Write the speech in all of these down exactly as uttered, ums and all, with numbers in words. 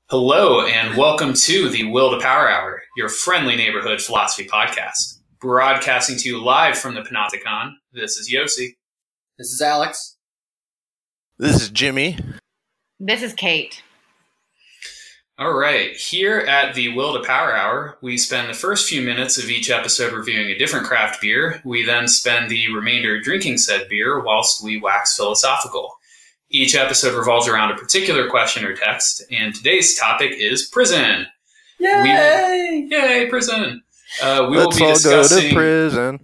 Hello, and welcome to the Will to Power Hour, your friendly neighborhood philosophy podcast. Broadcasting to you live from the Panopticon. This is Yossi. This is Alex. This is Jimmy. This is Kate. All right, here at the Will to Power Hour, we spend the first few minutes of each episode reviewing a different craft beer. We then spend the remainder drinking said beer whilst we wax philosophical. Each episode revolves around a particular question or text, and today's topic is prison. Yay! We, yay, prison! Uh, we Let's will be all discussing, go to prison.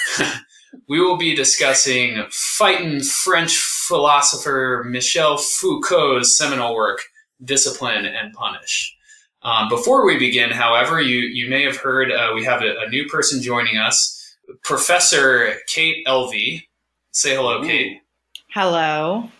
We will be discussing fighting French philosopher Michel Foucault's seminal work, Discipline and Punish. Um, before we begin, however, you, you may have heard uh, we have a, a new person joining us, Professor Kate Elvey. Say hello, Ooh. Kate. Hello.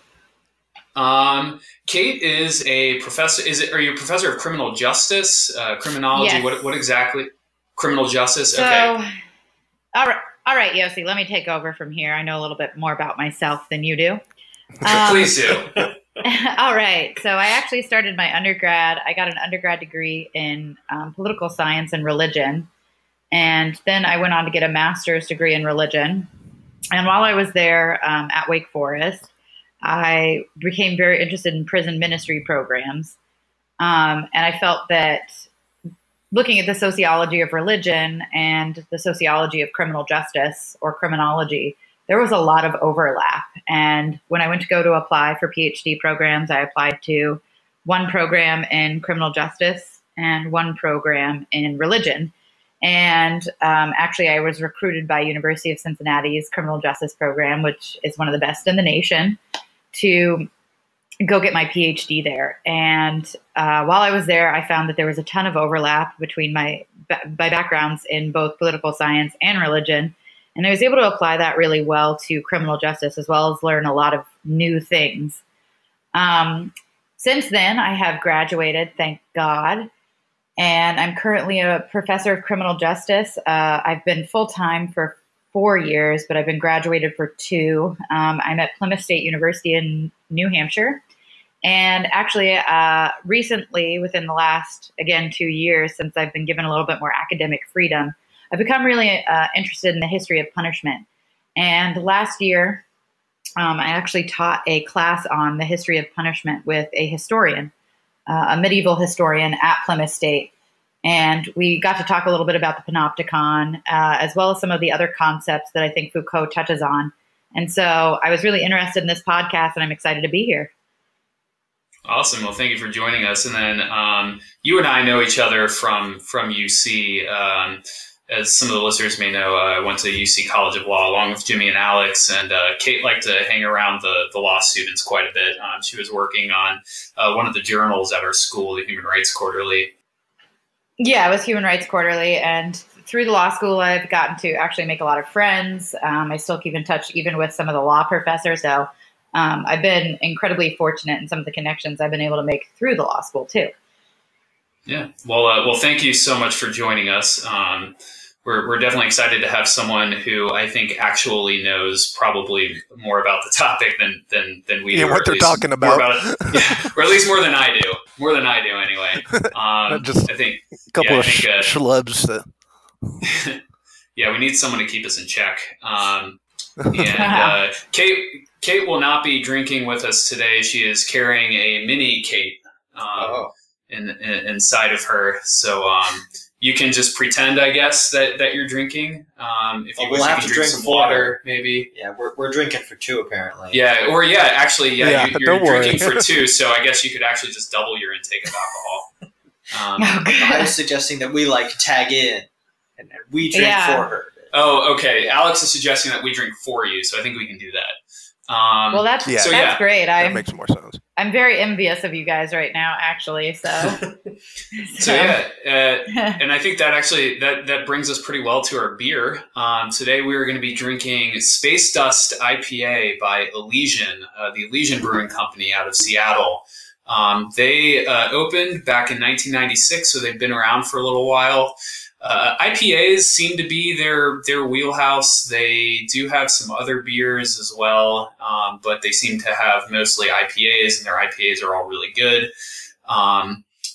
Um, Kate is a professor. Is it? Are you a professor of criminal justice, uh, criminology? Yes. What? What exactly? Criminal justice. So, Okay. all right, all right, Yossi, let me take over from here. I know a little bit more about myself than you do. Um, Please do. all right. So I actually started my undergrad. I got an undergrad degree in um, political science and religion, and then I went on to get a master's degree in religion. And while I was there um, at Wake Forest, I became very interested in prison ministry programs. Um, and I felt that looking at the sociology of religion and the sociology of criminal justice or criminology, there was a lot of overlap. And when I went to go to apply for PhD programs, I applied to one program in criminal justice and one program in religion. And um, actually, I was recruited by University of Cincinnati's criminal justice program, which is one of the best in the nation, to go get my PhD there. And uh, while I was there, I found that there was a ton of overlap between my, my backgrounds in both political science and religion. And I was able to apply that really well to criminal justice, as well as learn a lot of new things. Um, since then, I have graduated, thank God. And I'm currently a professor of criminal justice. Uh, I've been full-time for four years, but I've been graduated for two. Um, I'm at Plymouth State University in New Hampshire. And actually, uh, recently, within the last, again, two years, since I've been given a little bit more academic freedom, I've become really uh, interested in the history of punishment. And last year, um, I actually taught a class on the history of punishment with a historian, uh, a medieval historian at Plymouth State. And we got to talk a little bit about the Panopticon, uh, as well as some of the other concepts that I think Foucault touches on. And so I was really interested in this podcast, and I'm excited to be here. Awesome. Well, thank you for joining us. And then um, you and I know each other from from U C. Um, as some of the listeners may know, uh, I went to U C College of Law along with Jimmy and Alex, and uh, Kate liked to hang around the, the law students quite a bit. Um, she was working on uh, one of the journals at our school, the Human Rights Quarterly. Yeah, it was Human Rights Quarterly, and through the law school, I've gotten to actually make a lot of friends. Um, I still keep in touch even with some of the law professors, so um, I've been incredibly fortunate in some of the connections I've been able to make through the law school, too. Yeah, well, uh, well, thank you so much for joining us. Um, we're we're definitely excited to have someone who I think actually knows probably more about the topic than than, than we Yeah, do. what they're talking about. about yeah, or at least more than I do. More than I do, anyway. Um, Just I think a couple yeah, of I think, uh, sh- schlubs. That... yeah, we need someone to keep us in check. Um, and uh, Kate Kate will not be drinking with us today. She is carrying a mini Kate um, Oh. in, in, inside of her. So um, you can just pretend, I guess, that, that you're drinking. Um, if you Well, wish, we'll you have can to drink drink some four. water, maybe. Yeah, we're we're drinking for two apparently. Yeah, or yeah, actually, yeah, Yeah, you, you're don't worry. drinking for two, so I guess you could actually just double your intake of alcohol. Um, Oh, I God. was suggesting that we like tag in and, and we drink Yeah. for her. oh, okay. Alex is suggesting that we drink for you, so I think we can do that. Um, Well, that's, Yeah. So, that's yeah. great. that I'm, makes more sense. I'm very envious of you guys right now, actually, so. so yeah, uh, and I think that actually that, that brings us pretty well to our beer. Um, today we are going to be drinking Space Dust I P A by Elysian, uh, the Elysian Brewing Company out of Seattle. Um, they uh, opened back in nineteen ninety-six, so they've been around for a little while. Uh, I P As seem to be their their wheelhouse. They do have some other beers as well, um, but they seem to have mostly I P As, and their I P As are all really good. Um,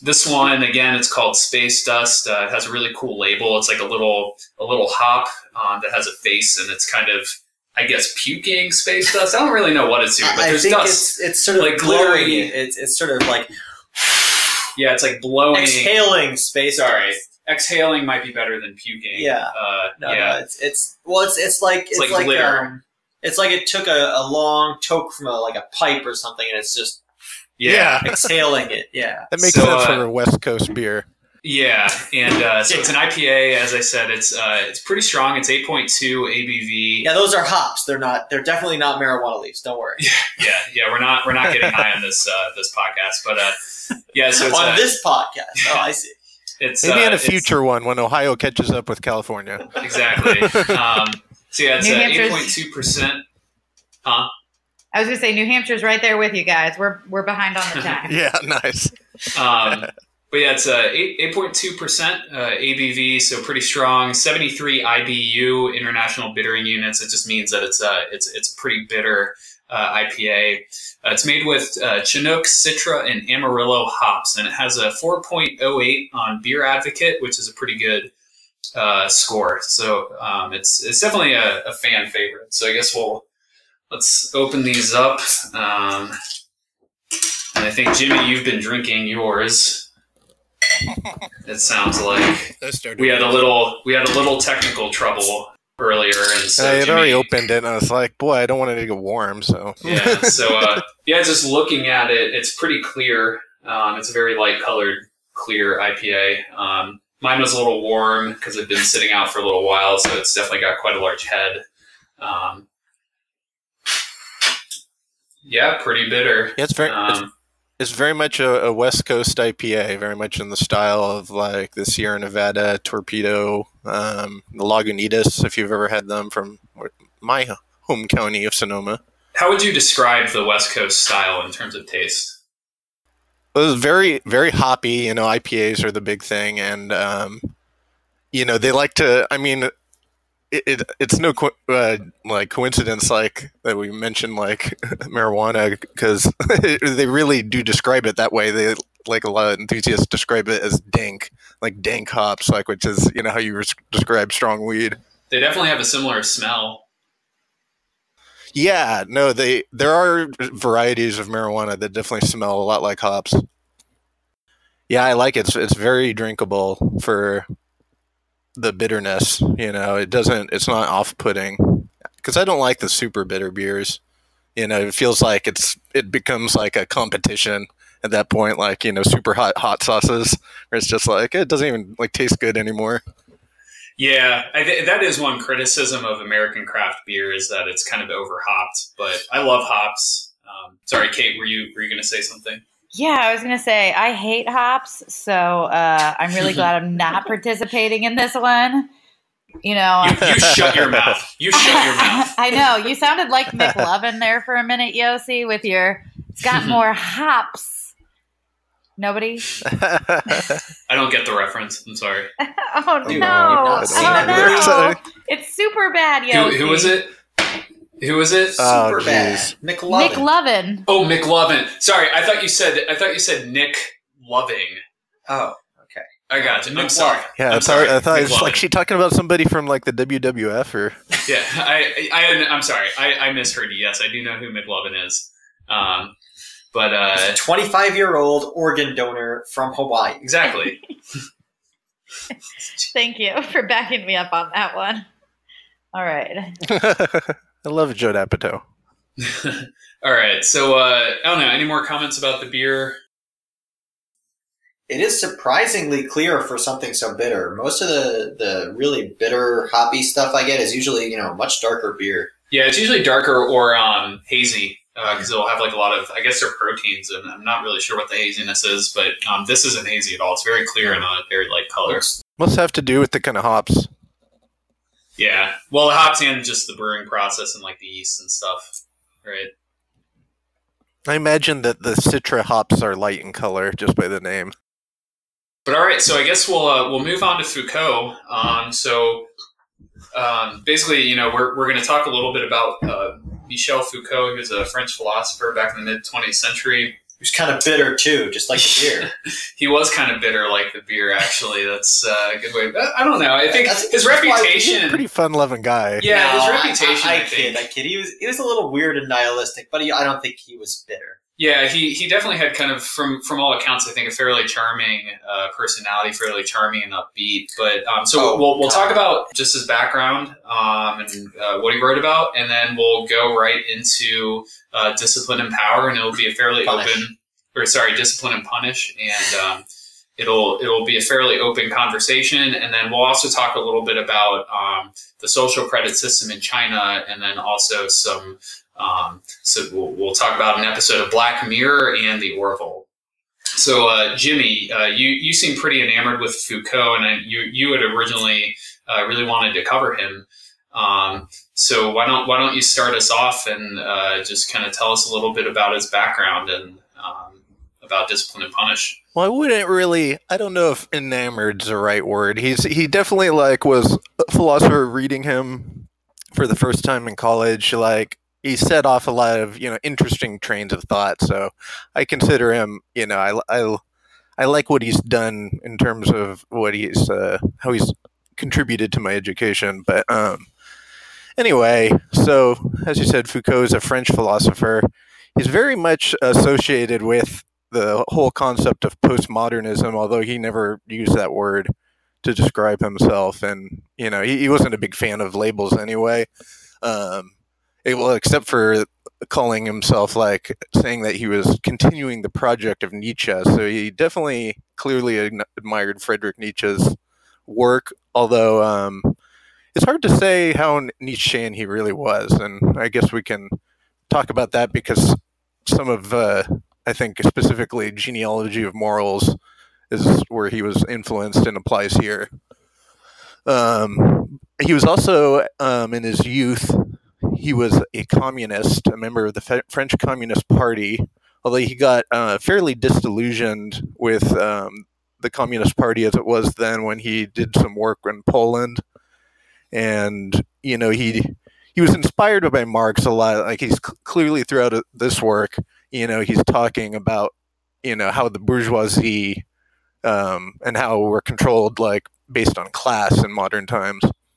this one again, it's called Space Dust. Uh, it has a really cool label. It's like a little a little hop um, that has a face, and it's kind of, I guess, puking space dust. I don't really know what it's doing, but I there's think dust. it's it's sort of like glowing. glittery. It's it's sort of like Yeah, it's like blowing. exhaling space. Sorry, dust. exhaling might be better than puking. Yeah. uh, No, yeah. no, it's it's well, it's it's like it's, like like, glitter. um, it's like it took a, a long toke from a, like a pipe or something, and it's just yeah, Yeah. exhaling it. Yeah. That makes So, sense uh, for a West Coast beer. yeah, and uh, so it's an I P A. As I said, it's uh, it's pretty strong. It's eight point two A B V. Yeah, those are hops. They're not. They're definitely not marijuana leaves. Don't worry. Yeah, yeah, we're not we're not getting high on this uh, this podcast, but uh, yeah, so it's On uh, this podcast. Oh, I see. it's Maybe uh, in a it's- future one when Ohio catches up with California. exactly. Um, so yeah, it's New uh, Hampshire's- eight point two percent. Huh? I was gonna say New Hampshire's right there with you guys. We're we're behind on the time. Yeah, nice. Um, but yeah, it's uh, eight eight point two percent uh, A B V, so pretty strong. Seventy three I B U International Bittering Units. It just means that it's uh, it's it's a pretty bitter uh, I P A. Uh, it's made with uh, Chinook, Citra, and Amarillo hops, and it has a four point oh eight on Beer Advocate, which is a pretty good uh, score. So um, it's it's definitely a, a fan favorite. So I guess we'll let's open these up. Um, and I think Jimmy, you've been drinking yours. It sounds like we had a little we had a little technical trouble earlier, and so I had Jimmy, already opened it, and I was like, boy, I don't want it to get warm, so. yeah. So uh, yeah, just looking at it, it's pretty clear. Um, it's a very light colored, clear I P A. Um, mine was a little warm because it'd been sitting out for a little while, so it's definitely got quite a large head. Um, yeah, pretty bitter. Yeah, it's very, it's, Um, it's very much a, a West Coast I P A, very much in the style of like the Sierra Nevada Torpedo, um, the Lagunitas, if you've ever had them from my home county of Sonoma. how would you describe the West Coast style in terms of taste? It was very, very hoppy. You know, I P As are the big thing, and um, you know they like to. I mean, it, it it's no co- uh, like coincidence, like that we mentioned, like marijuana, because they really do describe it that way. They like a lot of enthusiasts describe it as dank, like dank hops, like which is you know how you res- describe strong weed. They definitely have a similar smell. Yeah, no, they there are varieties of marijuana that definitely smell a lot like hops. Yeah, I like it. It's it's very drinkable for the bitterness. You know, it doesn't. It's not off-putting because I don't like the super bitter beers. You know, it feels like it's it becomes like a competition at that point. Like you know, super hot hot sauces, where it's just like it doesn't even like taste good anymore. Yeah, I th- that is one criticism of American craft beer is that it's kind of over hopped. But I love hops. Um, sorry, Kate, were you were you going to say something? Yeah, I was gonna say I hate hops, so uh, I'm really glad I'm not participating in this one. You know, You, you shut your mouth. You shut your mouth. I know you sounded like McLovin there for a minute, Yossi, with your. It's got more hops. Nobody. I don't get the reference. I'm sorry. Oh Dude, no! not seen Oh that no! Sorry. It's super bad, Who, Yossi. who was it? Who was it? Oh, Super bad. jeez. McLovin. McLovin. Oh, McLovin. Sorry, I thought you said I thought you said Nick Loving. Oh, okay. I got you. I'm McLovin. sorry. Yeah, I'm I thought, sorry. I thought it was McLovin. like she talking about somebody from like the W W F or Yeah, I, I, I'm sorry. I, I misheard you. Yes, I do know who McLovin is. Um, but He's uh, a twenty-five-year-old organ donor from Hawaii. exactly. Thank you for backing me up on that one. All right. I love Joe D'Apato. All right. So uh, I don't know. Any more comments about the beer? It is surprisingly clear for something so bitter. Most of the, the really bitter, hoppy stuff I get is usually, you know, much darker beer. Yeah, it's usually darker or um, hazy because it'll have like a lot of, I guess they're proteins, and I'm not really sure what the haziness is, but um, this isn't hazy at all. It's very clear and a very light color. Must have to do with the kind of hops. Yeah. Well, the hops and just the brewing process and like the yeast and stuff, right? I imagine that the Citra hops are light in color just by the name. But all right, so I guess we'll uh, we'll move on to Foucault. Um, so um, basically, you know, we're we're going to talk a little bit about uh, Michel Foucault, who's a French philosopher back in the mid twentieth century. was kind of bitter too, just like the beer. He was kind of bitter like the beer, actually. That's uh, a good way. I don't know. I think I think his that's why reputation. He's a pretty fun-loving guy. Yeah, No, his I- reputation. I, I, I, think. kid, I kid. He was he was a little weird and nihilistic, but he, I don't think he was bitter. Yeah, he, he definitely had kind of, from from all accounts, I think a fairly charming uh, personality, fairly charming and upbeat. But um, so Oh, we'll we'll God. talk about just his background um, and uh, what he wrote about, and then we'll go right into uh, Discipline and Power, and it'll be a fairly Punish. open, or sorry, Discipline and Punish, and um, it'll it'll be a fairly open conversation, and then we'll also talk a little bit about um, the social credit system in China, and then also some. Um, so we'll, we'll talk about an episode of Black Mirror and the Orville. So, uh, Jimmy, uh, you you seem pretty enamored with Foucault, and I, you you had originally uh, really wanted to cover him. Um, so why don't why don't you start us off and uh, just kind of tell us a little bit about his background and um, about Discipline and Punish. Well, I wouldn't really. I don't know if enamored's the right word. He's he definitely like was a philosopher reading him for the first time in college. Like he set off a lot of you know interesting trains of thought. So I consider him. You know, I I, I like what he's done in terms of what he's uh, how he's contributed to my education. But um, anyway, so as you said, Foucault is a French philosopher. He's very much associated with the whole concept of postmodernism, although he never used that word to describe himself. And, you know, he, he wasn't a big fan of labels anyway. Um, it, well, except for calling himself, like, saying that he was continuing the project of Nietzsche. So he definitely clearly admired Friedrich Nietzsche's work, although um, it's hard to say how Nietzschean he really was. And I guess we can talk about that because some of... Uh, I think specifically Genealogy of Morals is where he was influenced and applies here. Um, he was also, um, in his youth, he was a communist, a member of the F- French Communist Party, although he got uh, fairly disillusioned with um, the Communist Party as it was then when he did some work in Poland. And, you know, he he was inspired by Marx a lot. Like he's c- clearly throughout this work, you know, he's talking about, you know, how the bourgeoisie um, and how we're controlled, like, based on class in modern times.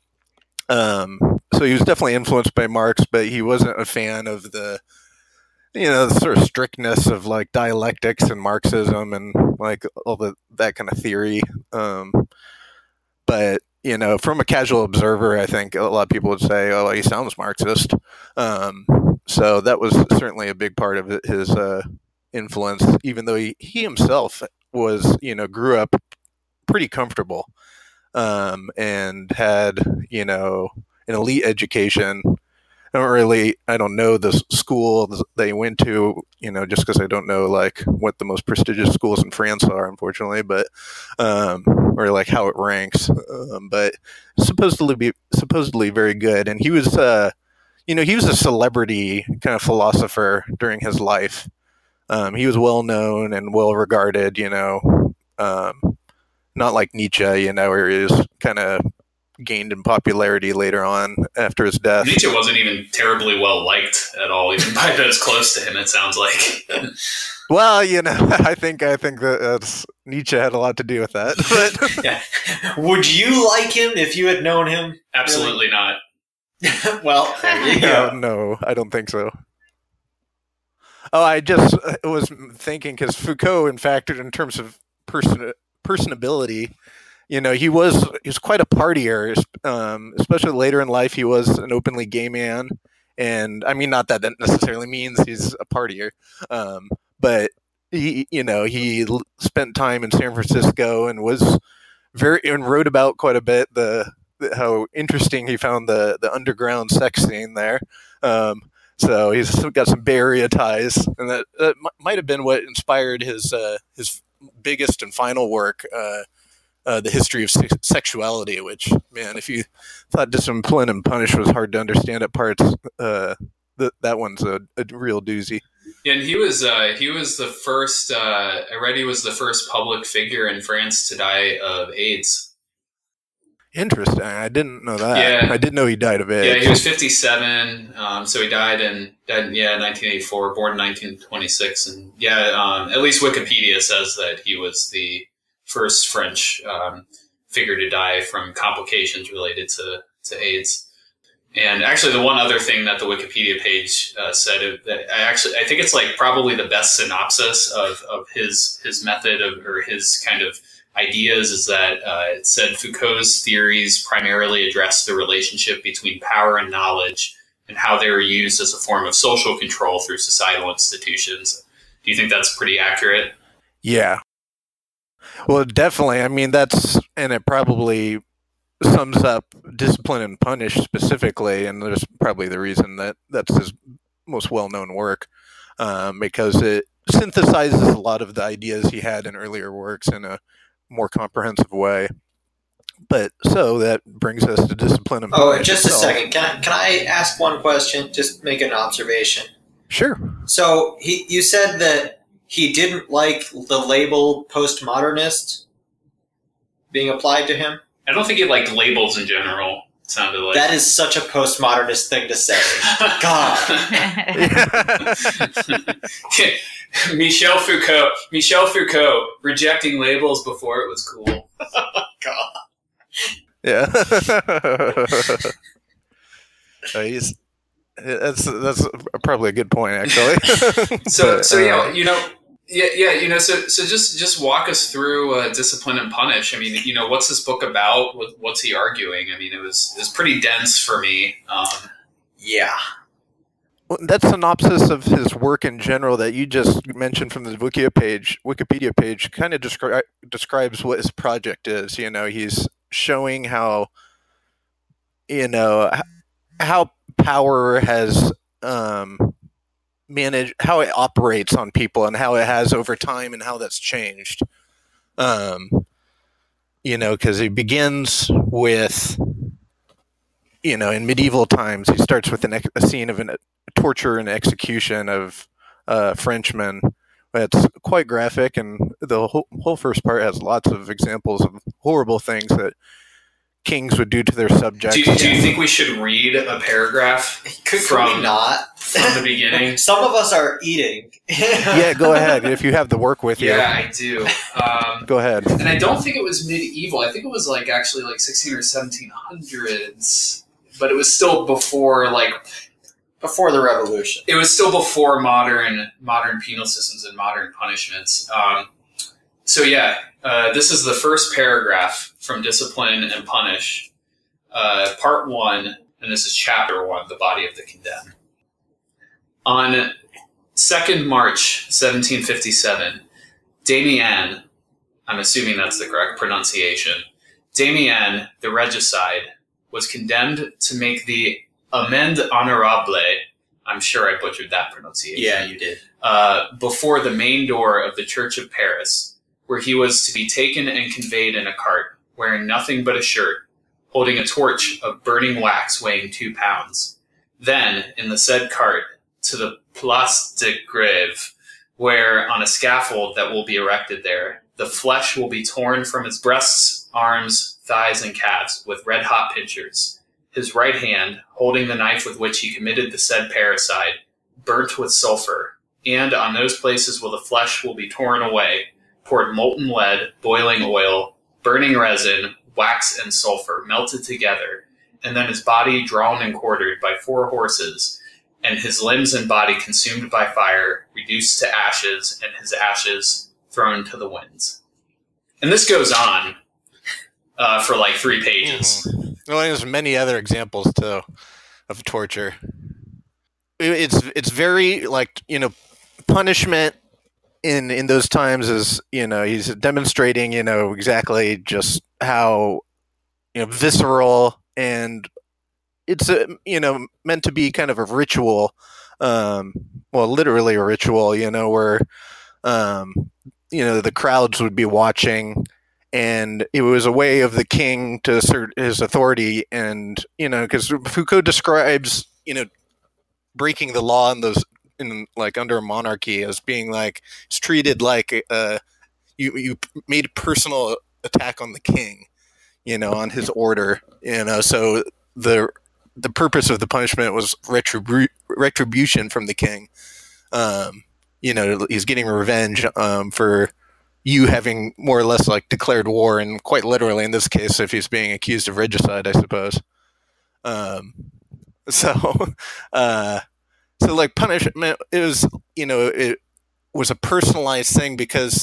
Um, so he was definitely influenced by Marx, but he wasn't a fan of the, you know, the sort of strictness of, like, dialectics and Marxism and, like, all the that kind of theory. Um, but, you know, from a casual observer, I think a lot of people would say, oh, he sounds Marxist. Um, so that was certainly a big part of his uh, influence, even though he, he himself was, you know, grew up pretty comfortable um, and had, you know, an elite education. I don't really, I don't know the school they went to, you know, just because I don't know, like, what the most prestigious schools in France are, unfortunately, but, um, or, like, how it ranks. Um, but supposedly be, supposedly very good. And he was, uh, you know, he was a celebrity kind of philosopher during his life. Um, he was well known and well regarded, you know, um, not like Nietzsche, you know, where he was kind of gained in popularity later on after his death. Nietzsche wasn't even terribly well liked at all, even by those close to him, it sounds like. Well, you know, I think I think that that's, Nietzsche had a lot to do with that. But Yeah. Would you like him if you had known him? Absolutely not. Well, there you no, go. no, I don't think so. Oh, I just uh, was thinking because Foucault, in fact, in terms of person personability, you know, he was he was quite a partier, um, especially later in life. He was an openly gay man, and I mean, not that that necessarily means he's a partier, um, but he, you know, he l- spent time in San Francisco and was very and wrote about quite a bit the, the how interesting he found the the underground sex scene there. Um, so he's got some Bay Area ties, and that, that m- might have been what inspired his uh, his biggest and final work. Uh, Uh, the history of se- sexuality, which, man, if you thought Discipline and Punish was hard to understand at parts, uh, th- that one's a, a real doozy. Yeah, and he was uh, he was the first. Uh, I read he was the first public figure in France to die of AIDS. Interesting. I didn't know that. Yeah. I didn't know he died of age. Yeah, he was fifty-seven. Um, so he died in died, yeah nineteen eighty-four, born in nineteen twenty-six, and yeah, um, at least Wikipedia says that he was the first French um, figure to die from complications related to to AIDS. And actually, the one other thing that the Wikipedia page uh, said, that I actually I think it's like probably the best synopsis of, of his his method of or his kind of ideas is that uh, it said Foucault's theories primarily address the relationship between power and knowledge and how they were used as a form of social control through societal institutions. Do you think that's pretty accurate? Yeah. Well, definitely. I mean, that's, and it probably sums up Discipline and Punish specifically, and there's probably the reason that that's his most well-known work, um, because it synthesizes a lot of the ideas he had in earlier works in a more comprehensive way. But so that brings us to Discipline and Oh, Punish just itself. a second. Can I, can I ask one question? Just make an observation. Sure. So he, you said that he didn't like the label postmodernist being applied to him? I don't think he liked labels in general. It sounded like That is such a postmodernist thing to say. God. Michel Foucault. Michel Foucault rejecting labels before it was cool. God. Yeah. Uh, he's, that's that's probably a good point, actually. So, But, so yeah, uh, you know, yeah, yeah, you know, so so just just walk us through uh, Discipline and Punish. I mean, you know, what's this book about? What, what's he arguing? I mean, it was it was pretty dense for me. Um, Yeah. Well, that synopsis of his work in general that you just mentioned from the Wikipedia page, Wikipedia page, kind of descri- describes what his project is. You know, he's showing how, you know, h- how power has um, managed, how it operates on people, and how it has over time, and how that's changed. Um, you know, because he begins with, you know, in medieval times, he starts with an ex- a scene of an, a torture and execution of uh, Frenchmen. It's quite graphic, and the whole, whole first part has lots of examples of horrible things that kings would do to their subjects. do, you, do you think we should read a paragraph Could, from could we not? from the beginning? Some of us are eating. Yeah, go ahead. If you have the work with you, Yeah, I do. Um, go ahead. and I don't think it was medieval. I think it was like actually like sixteen or seventeen hundreds, but it was still before like Before the revolution. it was still before modern modern penal systems and modern punishments. Um, so yeah, uh, this is the first paragraph from Discipline and Punish, uh, part one, and this is chapter one, the body of the condemned. On second March seventeen fifty-seven, Damien, I'm assuming that's the correct pronunciation, Damien the regicide was condemned to make the amende honorable, I'm sure I butchered that pronunciation. Yeah, you did. Uh, before the main door of the Church of Paris, where he was to be taken and conveyed in a cart, wearing nothing but a shirt, holding a torch of burning wax weighing two pounds. Then, in the said cart, to the Place de Grève, where, on a scaffold that will be erected there, the flesh will be torn from his breasts, arms, thighs, and calves with red-hot pincers. His right hand, holding the knife with which he committed the said parricide, burnt with sulfur, and on those places where the flesh will be torn away, poured molten lead, boiling oil, burning resin, wax, and sulfur melted together, and then his body drawn and quartered by four horses, and his limbs and body consumed by fire, reduced to ashes, and his ashes thrown to the winds. And this goes on uh, for like three pages. Mm-hmm. Well, there's many other examples too of torture. It's it's very like, you know, punishment in in those times is, you know, he's demonstrating, you know, exactly just how, you know, visceral, and it's a, you know, meant to be kind of a ritual, um, well, literally a ritual, you know, where um, you know, the crowds would be watching. And it was a way of the king to assert his authority, and, you know, because Foucault describes, you know, breaking the law in those, in like under a monarchy, as being like, it's treated like uh, you you made a personal attack on the king, you know, on his order, you know, so the the purpose of the punishment was retribu- retribution from the king. Um, you know, he's getting revenge um, for you having more or less like declared war, and quite literally in this case, if he's being accused of regicide, I suppose. Um, so, uh, so like punishment, it was, you know, it was a personalized thing because,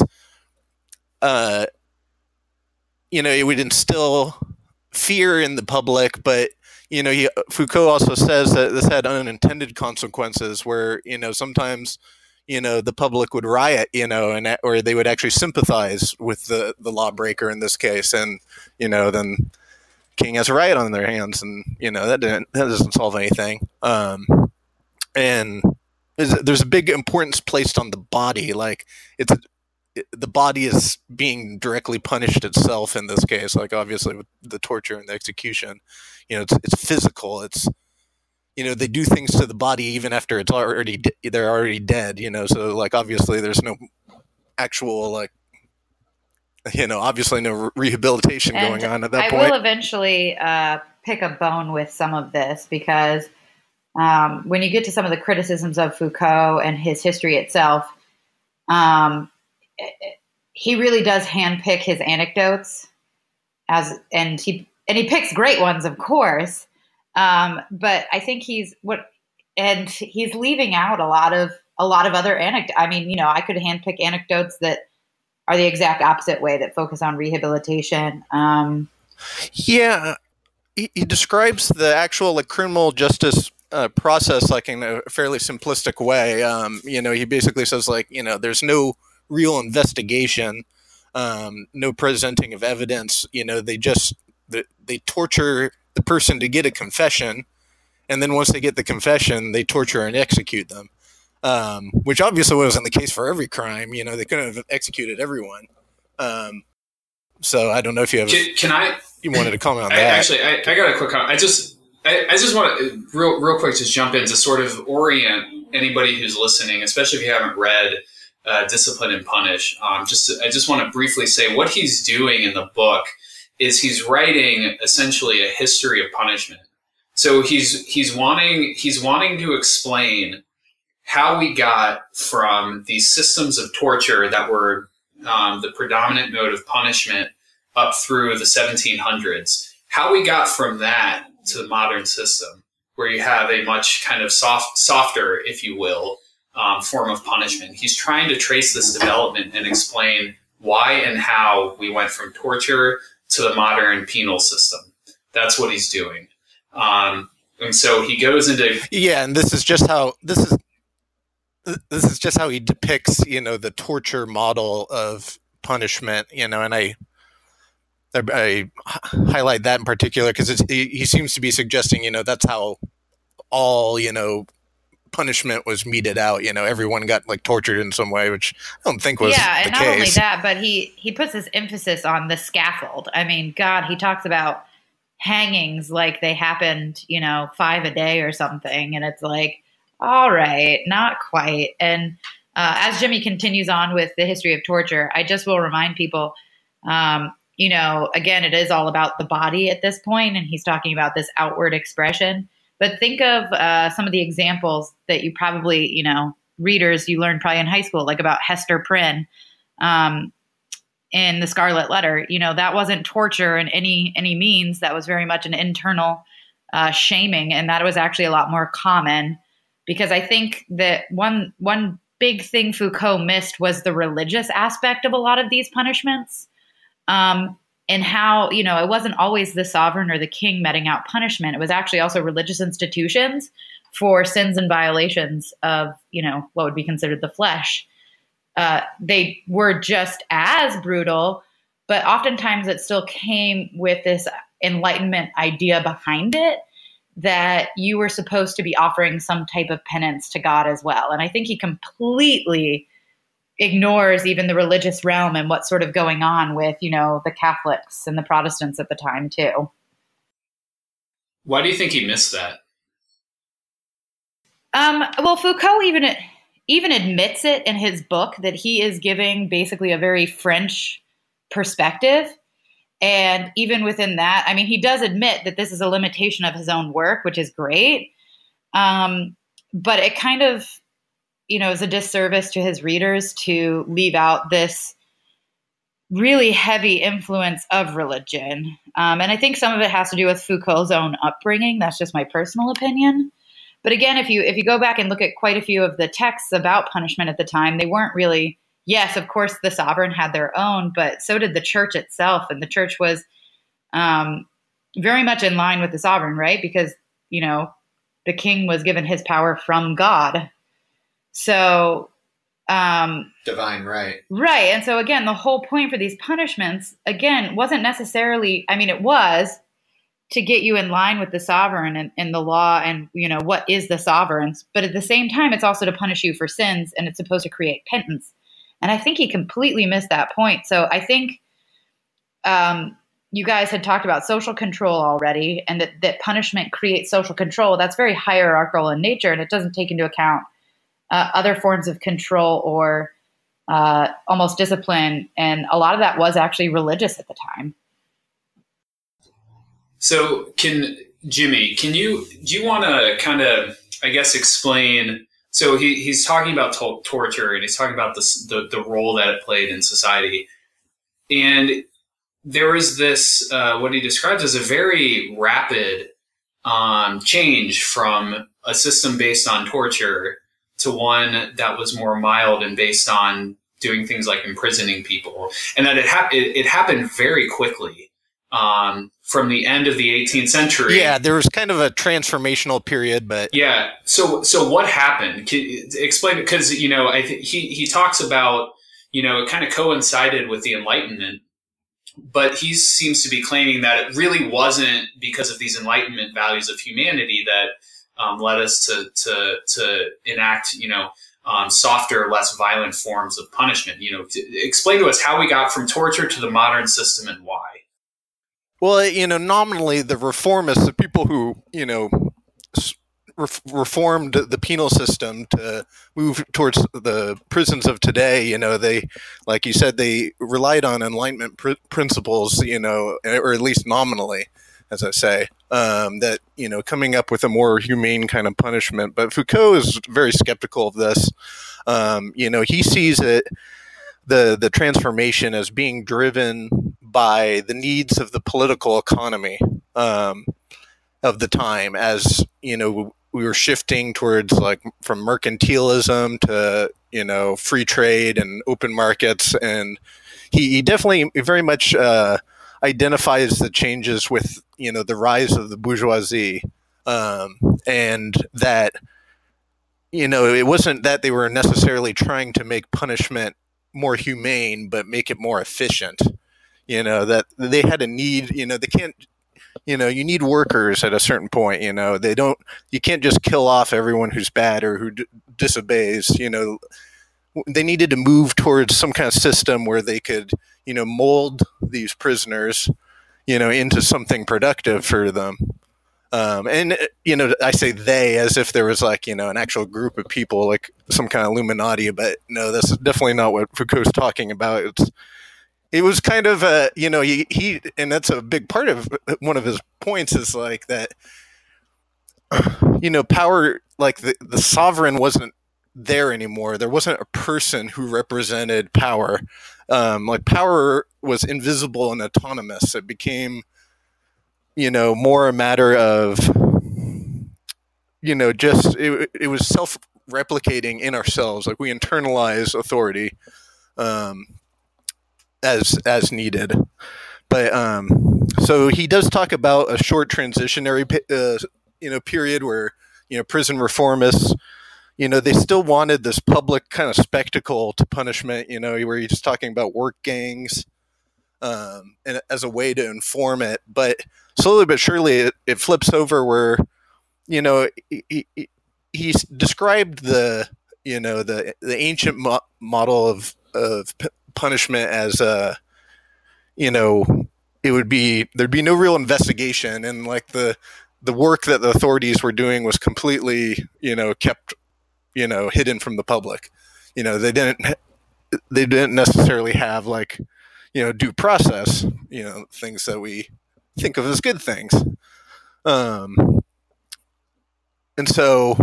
uh, you know, it would instill fear in the public, but you know, he, Foucault also says that this had unintended consequences where, you know, sometimes, you know, the public would riot, you know, and or they would actually sympathize with the, the lawbreaker in this case. And, you know, then king has a riot on their hands, and, you know, that didn't, that doesn't solve anything. Um, and there's a big importance placed on the body. Like it's, the body is being directly punished itself in this case, like obviously with the torture and the execution, you know, it's, it's physical. It's, you know, they do things to the body even after it's already, de- they're already dead, you know, so like, obviously there's no actual, like, you know, obviously no re- rehabilitation and going on at that I point. I will eventually uh, pick a bone with some of this because um, when you get to some of the criticisms of Foucault and his history itself, um, he really does handpick his anecdotes, as and he and he picks great ones, of course. Um, but I think he's what, and he's leaving out a lot of a lot of other anecdotes. I mean, you know, I could handpick anecdotes that are the exact opposite way, that focus on rehabilitation. Um, yeah, he, he describes the actual like criminal justice uh, process like in a fairly simplistic way. Um, you know, he basically says like, you know, there's no real investigation, um, no presenting of evidence. You know, they just they, they torture the person to get a confession, and then once they get the confession, they torture and execute them. Um, which obviously wasn't the case for every crime. You know, they couldn't have executed everyone. Um, so I don't know if you have. Can, can I? You wanted to comment on I, that? Actually, I, I got a quick comment. I just, I, I just want to real, real quick just jump in to sort of orient anybody who's listening, especially if you haven't read Uh, Discipline and Punish. Um, just to, I just want to briefly say what he's doing in the book is he's writing essentially a history of punishment. So he's he's wanting he's wanting to explain how we got from these systems of torture that were um, the predominant mode of punishment up through the seventeen hundreds, how we got from that to the modern system, where you have a much kind of soft, softer, if you will, Um, form of punishment. He's trying to trace this development and explain why and how we went from torture to the modern penal system. That's what he's doing. Um, and so he goes into yeah, and this is just how this is this is just how he depicts, you know, the torture model of punishment, you know, and I I, I highlight that in particular because it's he, he seems to be suggesting, you know, that's how all, you know, punishment was meted out. You know, everyone got like tortured in some way, which I don't think was yeah, the and not case. only that, but he he puts his emphasis on the scaffold. I mean, God, he talks about hangings like they happened, you know, five a day or something, and it's like, all right, not quite. And uh, as Jimmy continues on with the history of torture, I just will remind people, um, you know, again, it is all about the body at this point, and he's talking about this outward expression. But think of uh, some of the examples that you probably, you know, readers you learned probably in high school, like about Hester Prynne um, in The Scarlet Letter. You know, that wasn't torture in any any means. That was very much an internal uh, shaming, and that was actually a lot more common. Because I think that one one big thing Foucault missed was the religious aspect of a lot of these punishments. Um, And how, you know, it wasn't always the sovereign or the king meting out punishment. It was actually also religious institutions for sins and violations of, you know, what would be considered the flesh. Uh, they were just as brutal, but oftentimes it still came with this Enlightenment idea behind it that you were supposed to be offering some type of penance to God as well. And I think he completely ignores even the religious realm and what's sort of going on with, you know, the Catholics and the Protestants at the time too. Why do you think he missed that? Um, well, Foucault even even admits it in his book that he is giving basically a very French perspective. And even within that, I mean, he does admit that this is a limitation of his own work, which is great. Um, but it kind of, you know, is a disservice to his readers to leave out this really heavy influence of religion. Um, and I think some of it has to do with Foucault's own upbringing. That's just my personal opinion. But again, if you if you go back and look at quite a few of the texts about punishment at the time, they weren't really, yes, of course, the sovereign had their own, but so did the church itself. And the church was um, very much in line with the sovereign, right? Because, you know, the king was given his power from God. So, um, divine right. Right. And so, again, the whole point for these punishments, again, wasn't necessarily, I mean, it was to get you in line with the sovereign and, and the law and, you know, what is the sovereign's. But at the same time, it's also to punish you for sins, and it's supposed to create penance. And I think he completely missed that point. So I think um, you guys had talked about social control already, and that, that punishment creates social control. That's very hierarchical in nature, and it doesn't take into account uh, other forms of control or uh, almost discipline. And a lot of that was actually religious at the time. So can Jimmy, can you, do you want to kind of, I guess, explain, so he, he's talking about to- torture and he's talking about this, the, the role that it played in society. And there is this, uh, what he describes as a very rapid um, change from a system based on torture to one that was more mild and based on doing things like imprisoning people. And that it, ha- it, it happened very quickly. Um, from the end of the eighteenth century. Yeah, there was kind of a transformational period, but yeah. So, so what happened? Can you explain it? Because you know, I think he he talks about, you know, it kind of coincided with the Enlightenment, but he seems to be claiming that it really wasn't because of these Enlightenment values of humanity that um, led us to to to enact, you know, um, softer, less violent forms of punishment. You know, to explain to us how we got from torture to the modern system and why. Well, you know, nominally the reformists, the people who, you know, re- reformed the penal system to move towards the prisons of today, you know, they, like you said, they relied on Enlightenment pr- principles, you know, or at least nominally, as I say, um, that, you know, coming up with a more humane kind of punishment. But Foucault is very skeptical of this. Um, you know, he sees it, the the transformation as being driven by the needs of the political economy um, of the time, as you know, we were shifting towards like from mercantilism to, you know, free trade and open markets, and he, he definitely very much uh, identifies the changes with, you know, the rise of the bourgeoisie, um, and that, you know, it wasn't that they were necessarily trying to make punishment more humane, but make it more efficient. You know, that they had a need, you know, they can't, you know, you need workers at a certain point, you know, they don't, you can't just kill off everyone who's bad or who d- disobeys, you know, they needed to move towards some kind of system where they could, you know, mold these prisoners, you know, into something productive for them. Um, and, you know, I say they as if there was like, you know, an actual group of people, like some kind of Illuminati, but no, that's definitely not what Foucault's talking about. It's, it was kind of a, you know, he, he, and that's a big part of one of his points is like that, you know, power, like the, the sovereign wasn't there anymore. There wasn't a person who represented power. Um, like power was invisible and autonomous. It became, you know, more a matter of, you know, just, it, it was self-replicating in ourselves. Like we internalize authority um, as as needed. But, um, so he does talk about a short transitionary, uh, you know, period where, you know, prison reformists, you know, they still wanted this public kind of spectacle to punishment, you know, where he's talking about work gangs um, and as a way to inform it. But slowly but surely it, it flips over where, you know, he, he, he's described the, you know, the, the ancient mo- model of, of p- punishment as a, you know, it would be, there'd be no real investigation. And like the, the work that the authorities were doing was completely, you know, kept, you know, hidden from the public. You know, they didn't, they didn't necessarily have like, you know, due process, you know, things that we think of as good things. Um, and so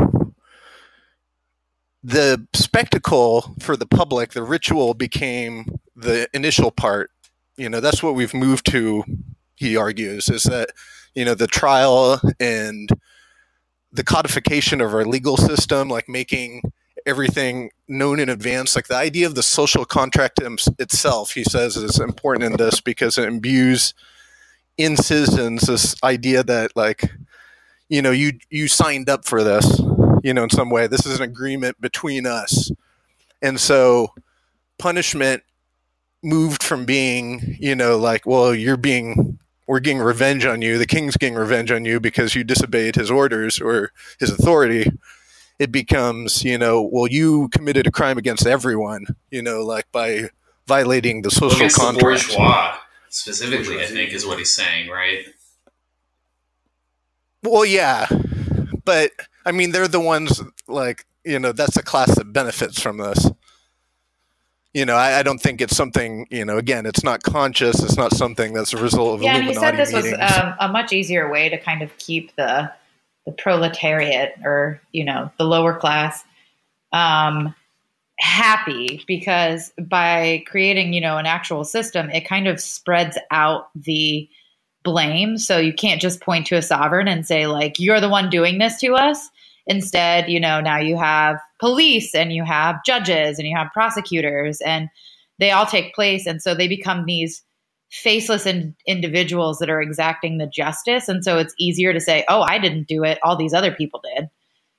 the spectacle for the public, the ritual became the initial part. You know, that's what we've moved to, he argues, is that, you know, the trial and the codification of our legal system, like making everything known in advance, like the idea of the social contract itself, he says, is important in this because it imbues in citizens this idea that, like, you know, you you signed up for this, you know, in some way. This is an agreement between us. And so punishment moved from being, you know, like, well, you're being, we're getting revenge on you, the king's getting revenge on you because you disobeyed his orders or his authority. It becomes, you know, well, you committed a crime against everyone, you know, like by violating the social against contract. The bourgeois, specifically, I think, is what he's saying, right? Well, yeah, but I mean, they're the ones, like, you know, that's a class that benefits from this. You know, I, I don't think it's something, you know, again, it's not conscious. It's not something that's a result of yeah, Illuminati and he said this meetings. was um, a much easier way to kind of keep the the proletariat, or, you know, the lower class, um, happy, because by creating, you know, an actual system, it kind of spreads out the blame. So you can't just point to a sovereign and say, like, you're the one doing this to us. Instead, you know, now you have police and you have judges and you have prosecutors, and they all take place. And so they become these faceless in- individuals that are exacting the justice. And so it's easier to say, oh, I didn't do it, all these other people did.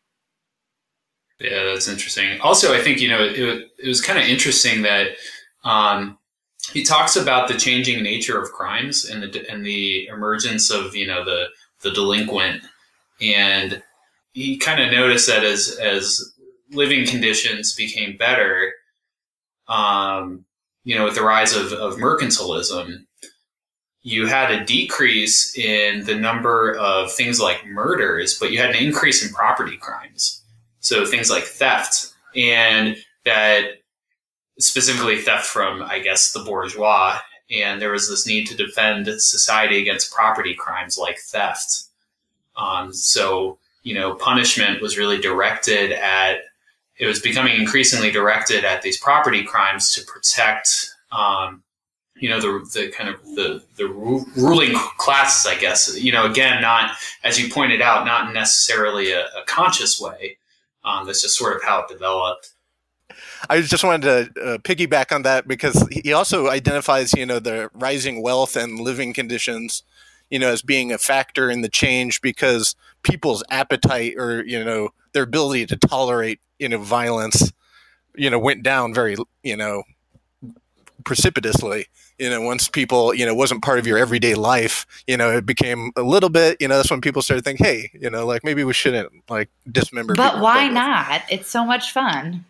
Yeah, that's interesting. Also, I think, you know, it, it was kind of interesting that um, he talks about the changing nature of crimes and the and the emergence of, you know, the the delinquent. And he kind of noticed that as as living conditions became better, um, you know, with the rise of, of mercantilism, you had a decrease in the number of things like murders, but you had an increase in property crimes. So things like theft, and that specifically theft from, I guess, the bourgeois. And there was this need to defend society against property crimes like theft. Um, so, you know, punishment was really directed at, it was becoming increasingly directed at these property crimes to protect, um, you know, the the kind of the, the ruling classes, I guess. You know, again, not, as you pointed out, not necessarily a, a conscious way. Um, that's just sort of how it developed. I just wanted to uh, piggyback on that because he also identifies, you know, the rising wealth and living conditions, you know, as being a factor in the change because people's appetite or, you know, their ability to tolerate, you know, violence, you know, went down very, you know, precipitously. You know, once people, you know, wasn't part of your everyday life, you know, it became a little bit, you know, that's when people started thinking, hey, you know, like maybe we shouldn't like dismember people. But why not? It's so much fun.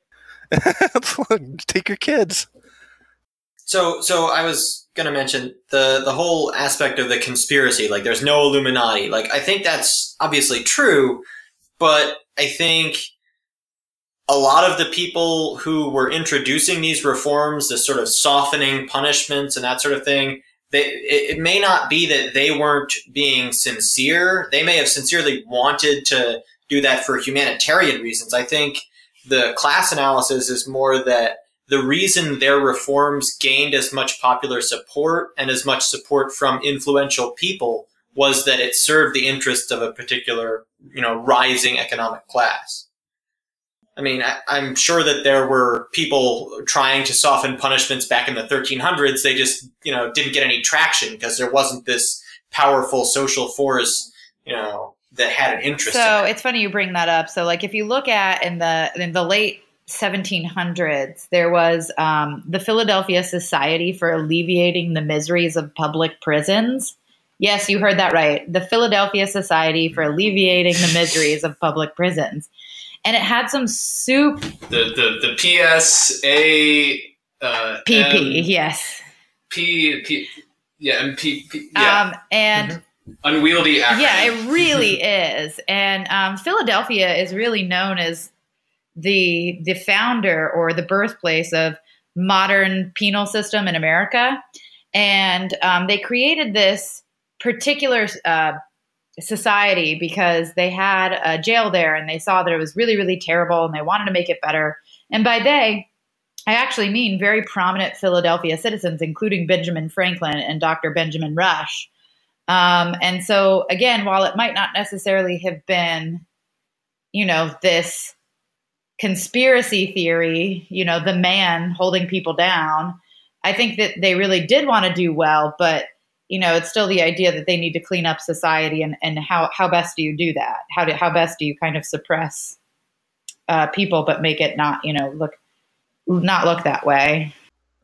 Take your kids. So, so I was going to mention the, the whole aspect of the conspiracy, like there's no Illuminati. Like, I think that's obviously true, but I think a lot of the people who were introducing these reforms, this sort of softening punishments and that sort of thing, they, it, it may not be that they weren't being sincere. They may have sincerely wanted to do that for humanitarian reasons. I think the class analysis is more that the reason their reforms gained as much popular support and as much support from influential people was that it served the interests of a particular, you know, rising economic class. I mean, I, I'm sure that there were people trying to soften punishments back in the thirteen hundreds. They just, you know, didn't get any traction because there wasn't this powerful social force, you know, that had an interest so in it. It's funny you bring that up. So like if you look at in the in the late seventeen hundreds, there was um, the Philadelphia Society for Alleviating the Miseries of Public Prisons. Yes, you heard that right. The Philadelphia Society for Alleviating the Miseries of Public Prisons. And it had some soup. The the, the P S A uh, P P, M- yes. P, P, yeah, M P, P, yeah. Um, and Mm-hmm. Unwieldy acronym. yeah, it really is. And um, Philadelphia is really known as the the founder or the birthplace of modern penal system in America. And um, they created this particular uh, society because they had a jail there and they saw that it was really, really terrible and they wanted to make it better. And by they, I actually mean very prominent Philadelphia citizens, including Benjamin Franklin and Doctor Benjamin Rush. Um, and so, again, while it might not necessarily have been, you know, this conspiracy theory, you know, the man holding people down, I think that they really did want to do well, but, you know, it's still the idea that they need to clean up society, and, and how, how best do you do that? How do, how best do you kind of suppress uh, people, but make it not, you know, look, not look that way?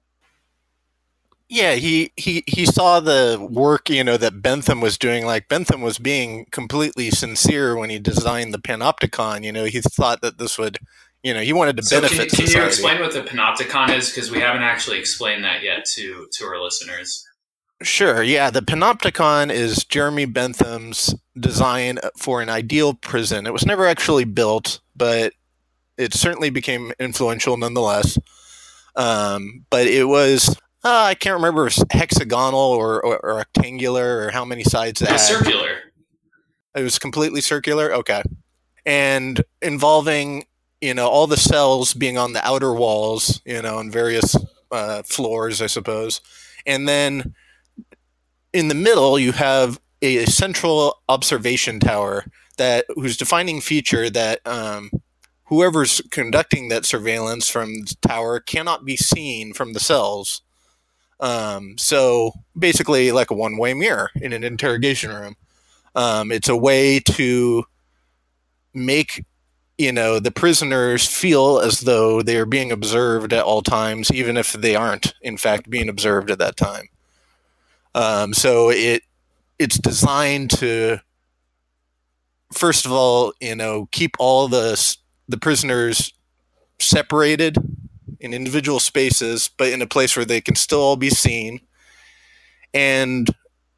Yeah, he, he, he saw the work, you know, that Bentham was doing. Like, Bentham was being completely sincere when he designed the Panopticon. You know, he thought that this would, you know, he wanted to so benefit can, can society. you explain what the Panopticon is? Because we haven't actually explained that yet to, to our listeners. Sure, yeah. The Panopticon is Jeremy Bentham's design for an ideal prison. It was never actually built, but it certainly became influential nonetheless. Um, but it was... Uh, I can't remember if it was hexagonal or, or, or rectangular or how many sides it It was had. circular. It was completely circular? Okay. And involving, you know, all the cells being on the outer walls, you know, on various uh, floors, I suppose. And then in the middle, you have a central observation tower that whose defining feature that um, whoever's conducting that surveillance from the tower cannot be seen from the cells. Um, so basically like a one-way mirror in an interrogation room. Um, it's a way to make, you know, the prisoners feel as though they are being observed at all times, even if they aren't, in fact, being observed at that time. Um, so it it's designed to, first of all, you know, keep all the the prisoners separated in individual spaces, but in a place where they can still all be seen. And,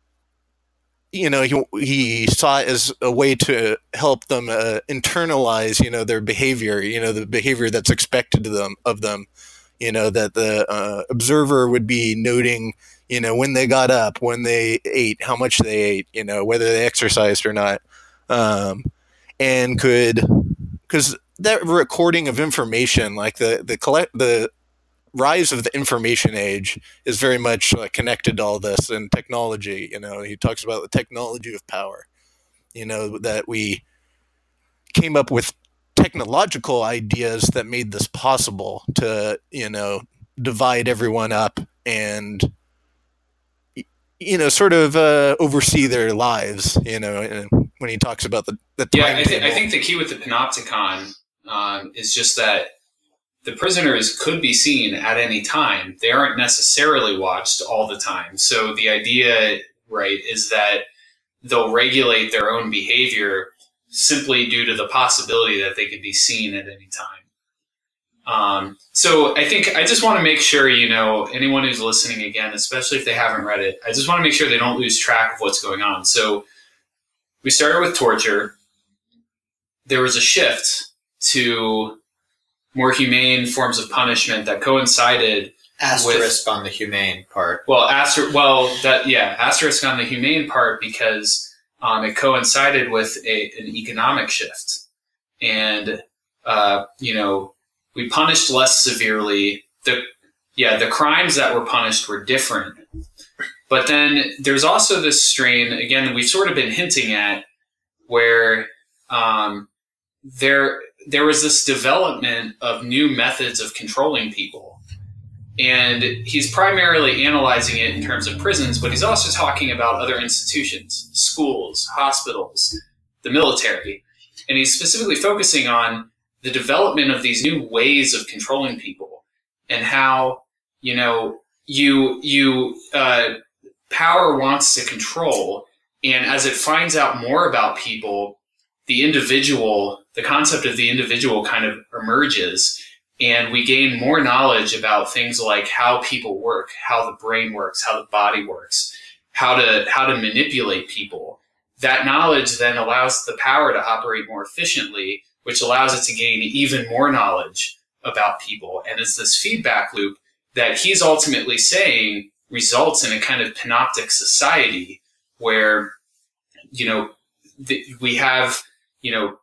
you know, he, he saw it as a way to help them uh, internalize, you know, their behavior, you know, the behavior that's expected of them, of them, you know, that the uh, observer would be noting, you know, when they got up, when they ate, how much they ate, you know, whether they exercised or not. Um, and could, because that recording of information, like the the collect the rise of the information age, is very much uh, connected to all this and technology. You know, he talks about the technology of power. You know, that we came up with technological ideas that made this possible to, you know, divide everyone up and, you know, sort of uh, oversee their lives. You know, when he talks about the the yeah, I, th- I think the key with the Panopticon um, is just that the prisoners could be seen at any time. They aren't necessarily watched all the time. So the idea, right, is that they'll regulate their own behavior simply due to the possibility that they could be seen at any time. Um, so I think I just want to make sure, you know, anyone who's listening again, especially if they haven't read it, I just want to make sure they don't lose track of what's going on. So we started with torture. There was a shift to more humane forms of punishment that coincided Asterisk with, on the humane part. Well, aster- well, that yeah, asterisk on the humane part because um, it coincided with a, an economic shift, and uh, you know, we punished less severely. The yeah, the crimes that were punished were different, but then there's also this strain again that we've sort of been hinting at, where um, there. there was this development of new methods of controlling people. And he's primarily analyzing it in terms of prisons, but he's also talking about other institutions, schools, hospitals, the military. And he's specifically focusing on the development of these new ways of controlling people and how, you know, you, you, uh, power wants to control. And as it finds out more about people, the individual, the concept of the individual kind of emerges, and we gain more knowledge about things like how people work, how the brain works, how the body works, how to how to manipulate people. That knowledge then allows the power to operate more efficiently, which allows it to gain even more knowledge about people. And it's this feedback loop that he's ultimately saying results in a kind of panoptic society where, you know, th- we have, you know,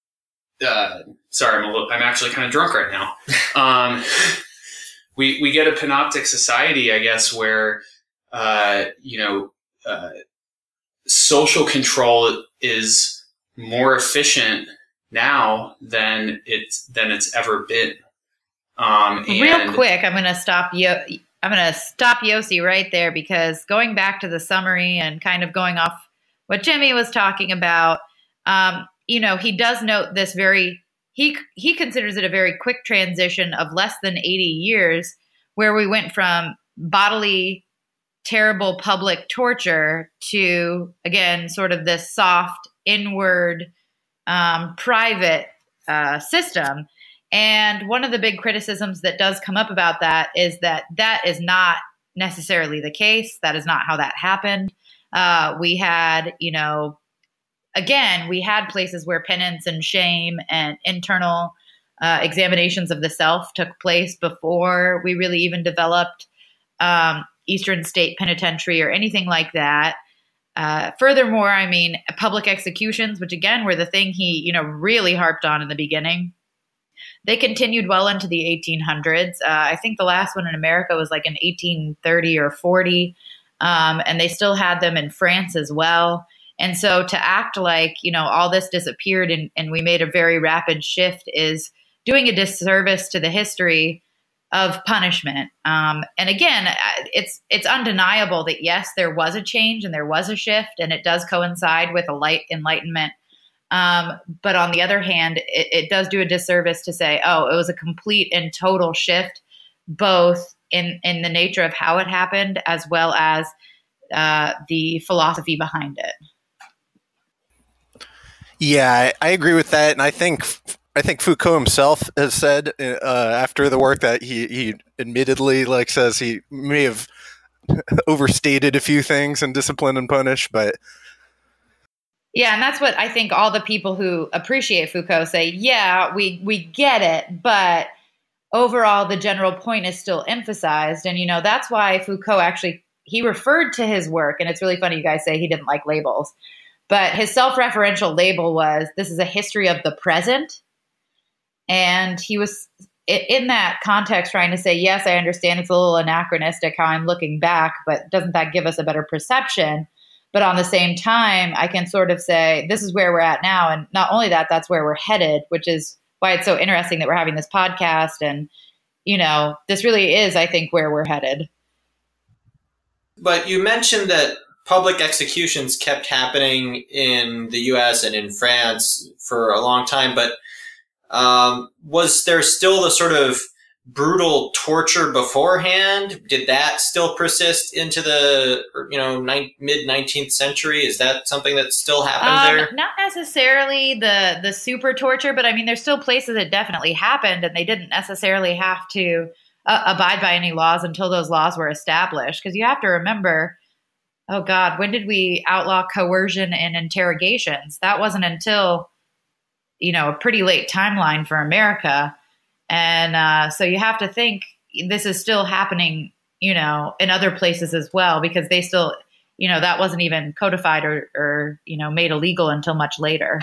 uh, sorry, I'm a little, I'm actually kind of drunk right now. Um, we, we get a panoptic society, I guess, where, uh, you know, uh, social control is more efficient now than it's, than it's ever been. Um, and Real quick, I'm going to stop you. I'm going to stop Yossi right there, because going back to the summary and kind of going off what Jimmy was talking about, um, you know, he does note this very, he, he considers it a very quick transition of less than eighty years, where we went from bodily, terrible public torture to, again, sort of this soft, inward, um, private uh, system. And one of the big criticisms that does come up about that is that that is not necessarily the case. That is not how that happened. Uh, we had, you know, again, we had places where penance and shame and internal uh, examinations of the self took place before we really even developed um, Eastern State Penitentiary or anything like that. Uh, furthermore, I mean, public executions, which again were the thing he, you know, really harped on in the beginning. They continued well into the eighteen hundreds. Uh, I think the last one in America was like in eighteen thirty or forty, um, and they still had them in France as well. And so to act like, you know, all this disappeared and, and we made a very rapid shift is doing a disservice to the history of punishment. Um, and again, it's it's undeniable that, yes, there was a change and there was a shift, and it does coincide with a light enlightenment. Um, but on the other hand, it, it does do a disservice to say, oh, it was a complete and total shift, both in, in the nature of how it happened as well as uh, the philosophy behind it. Yeah, I, I agree with that, and I think I think Foucault himself has said uh, after the work that he he admittedly like says he may have overstated a few things in Discipline and Punish, but. Yeah, and that's what I think all the people who appreciate Foucault say, yeah, we, we get it, but overall the general point is still emphasized. And, you know, that's why Foucault actually, he referred to his work, and it's really funny you guys say he didn't like labels, but his self-referential label was, this is a history of the present. And he was in that context trying to say, yes, I understand it's a little anachronistic how I'm looking back, but doesn't that give us a better perception? But on the same time, I can sort of say, this is where we're at now. And not only that, that's where we're headed, which is why it's so interesting that we're having this podcast. And, you know, this really is, I think, where we're headed. But you mentioned that public executions kept happening in the U S and in France for a long time. But um, was there still the sort of brutal torture beforehand? Did that still persist into the, you know, ni- mid nineteenth century? Is that something that still happened um, there? Not necessarily the the super torture, but I mean, there's still places it definitely happened, and they didn't necessarily have to uh, abide by any laws until those laws were established. Because you have to remember, oh God, when did we outlaw coercion and interrogations? That wasn't until, you know, a pretty late timeline for America. And uh, so you have to think this is still happening, you know, in other places as well, because they still, you know, that wasn't even codified or, or, you know, made illegal until much later.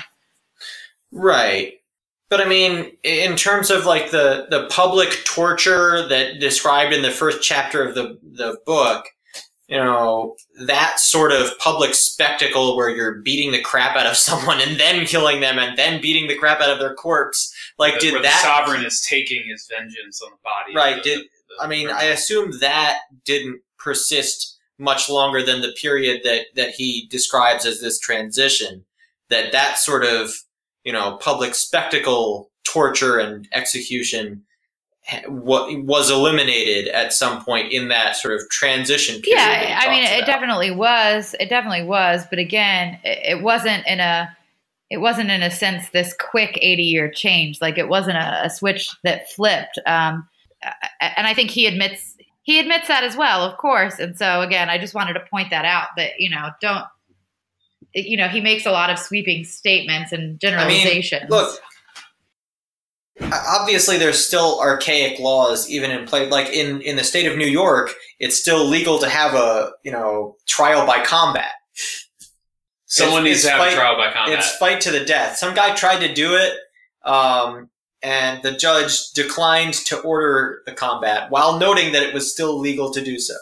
Right. But I mean, in terms of like the, the public torture that described in the first chapter of the, the book, you know, that sort of public spectacle where you're beating the crap out of someone and then killing them and then beating the crap out of their corpse. Like, the, did where that the sovereign is taking his vengeance on the body? Right. The, Did the, the, I mean? I assume that didn't persist much longer than the period that that he describes as this transition. That that sort of, you know, public spectacle, torture and execution what was eliminated at some point in that sort of transition period. Yeah, I mean, about. it definitely was. It definitely was. But again, it, it wasn't in a. It wasn't in a sense this quick eighty-year change. Like it wasn't a, a switch that flipped. Um, and I think he admits he admits that as well, of course. And so again, I just wanted to point that out. That you know, don't you know, he makes a lot of sweeping statements and generalizations. I mean, look. obviously there's still archaic laws even in play. Like in, in the state of New York, it's still legal to have a, you know, trial by combat. Someone It's- needs it's to have fight- a trial by combat. It's fight to the death. Some guy tried to do it, um, and the judge declined to order the combat while noting that it was still legal to do so.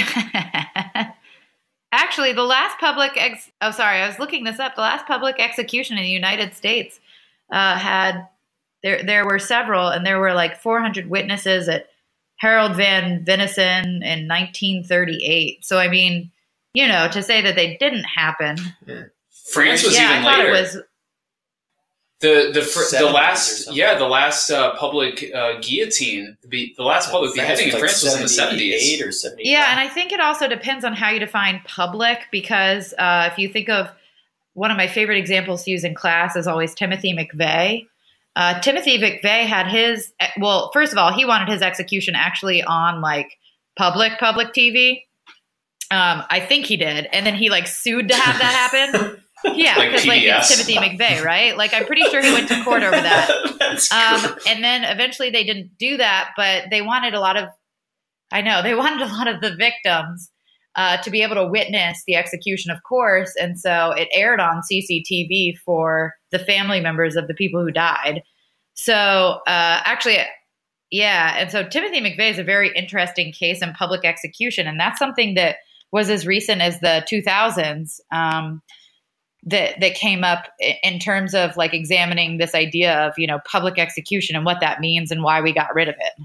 Actually, the last public ex- oh sorry, I was looking this up. The last public execution in the United States uh, had there there were several, and there were like four hundred witnesses at Harold Van Venison in nineteen thirty-eight. So I mean, you know, to say that they didn't happen. France was yeah, even I thought later. it was. The the fr- the seventies or last something. yeah the last uh, public uh, guillotine the, the last public beheading in France was in the seventies. seventy-eight or seventy-nine. Yeah, and I think it also depends on how you define public, because uh, if you think of one of my favorite examples to use in class is always Timothy McVeigh. Uh, Timothy McVeigh had his, well, first of all, he wanted his execution actually on like public, public T V. Um, I think he did. And then he like sued to have that happen. Yeah, Like because like, P B S. it's Timothy McVeigh, right? Like I'm pretty sure he went to court over that. That's Um, gross. and then eventually they didn't do that, but they wanted a lot of, I know, they wanted a lot of the victims uh, to be able to witness the execution, of course. And so it aired on C C T V for the family members of the people who died. So uh, actually, yeah. And so Timothy McVeigh is a very interesting case in public execution. And that's something that was as recent as the two thousands. Um, that that came up in terms of like examining this idea of, you know, public execution and what that means and why we got rid of it.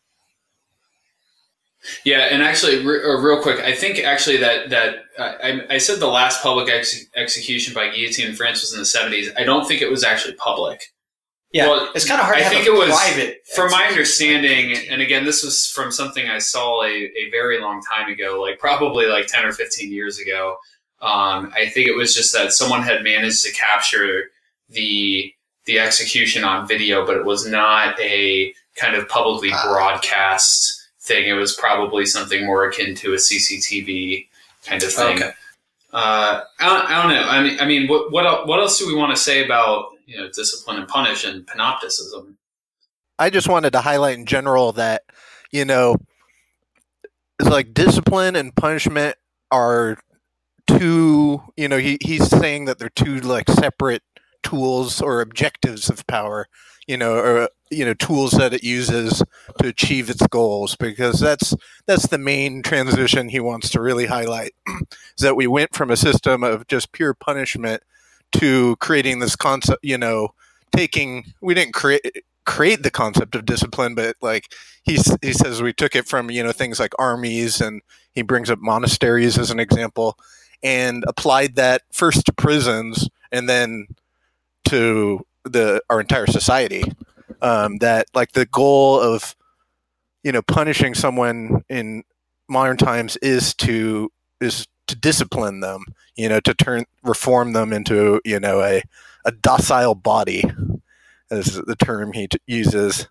Yeah, and actually, re- uh, real quick, I think actually that that uh, I, I said the last public ex- execution by guillotine in France was in the seventies. I don't think it was actually public. Yeah, well, it's kind of hard I to have think a it was- private. From my execution. understanding, and again, this was from something I saw a, a very long time ago, like probably like ten or fifteen years ago. Um, I think it was just that someone had managed to capture the the execution on video, but it was not a kind of publicly Ah. broadcast thing. It was probably something more akin to a C C T V kind of thing. Okay. Uh, I, don't, I don't know. I mean, I mean, what what el- what else do we want to say about, you know, discipline and punish and panopticism? I just wanted to highlight in general that, you know, it's like discipline and punishment are two, you know, he, he's saying that they're two like separate tools or objectives of power, you know, or, you know, tools that it uses to achieve its goals, because that's, that's the main transition he wants to really highlight, is that we went from a system of just pure punishment to creating this concept, you know, taking, we didn't create, create the concept of discipline, but like he he says we took it from, you know, things like armies, and he brings up monasteries as an example, and applied that first to prisons and then to the our entire society. Um, that like the goal of, you know, punishing someone in modern times is to is to discipline them, you know, to turn reform them into, you know, a a docile body, is the term he t- uses.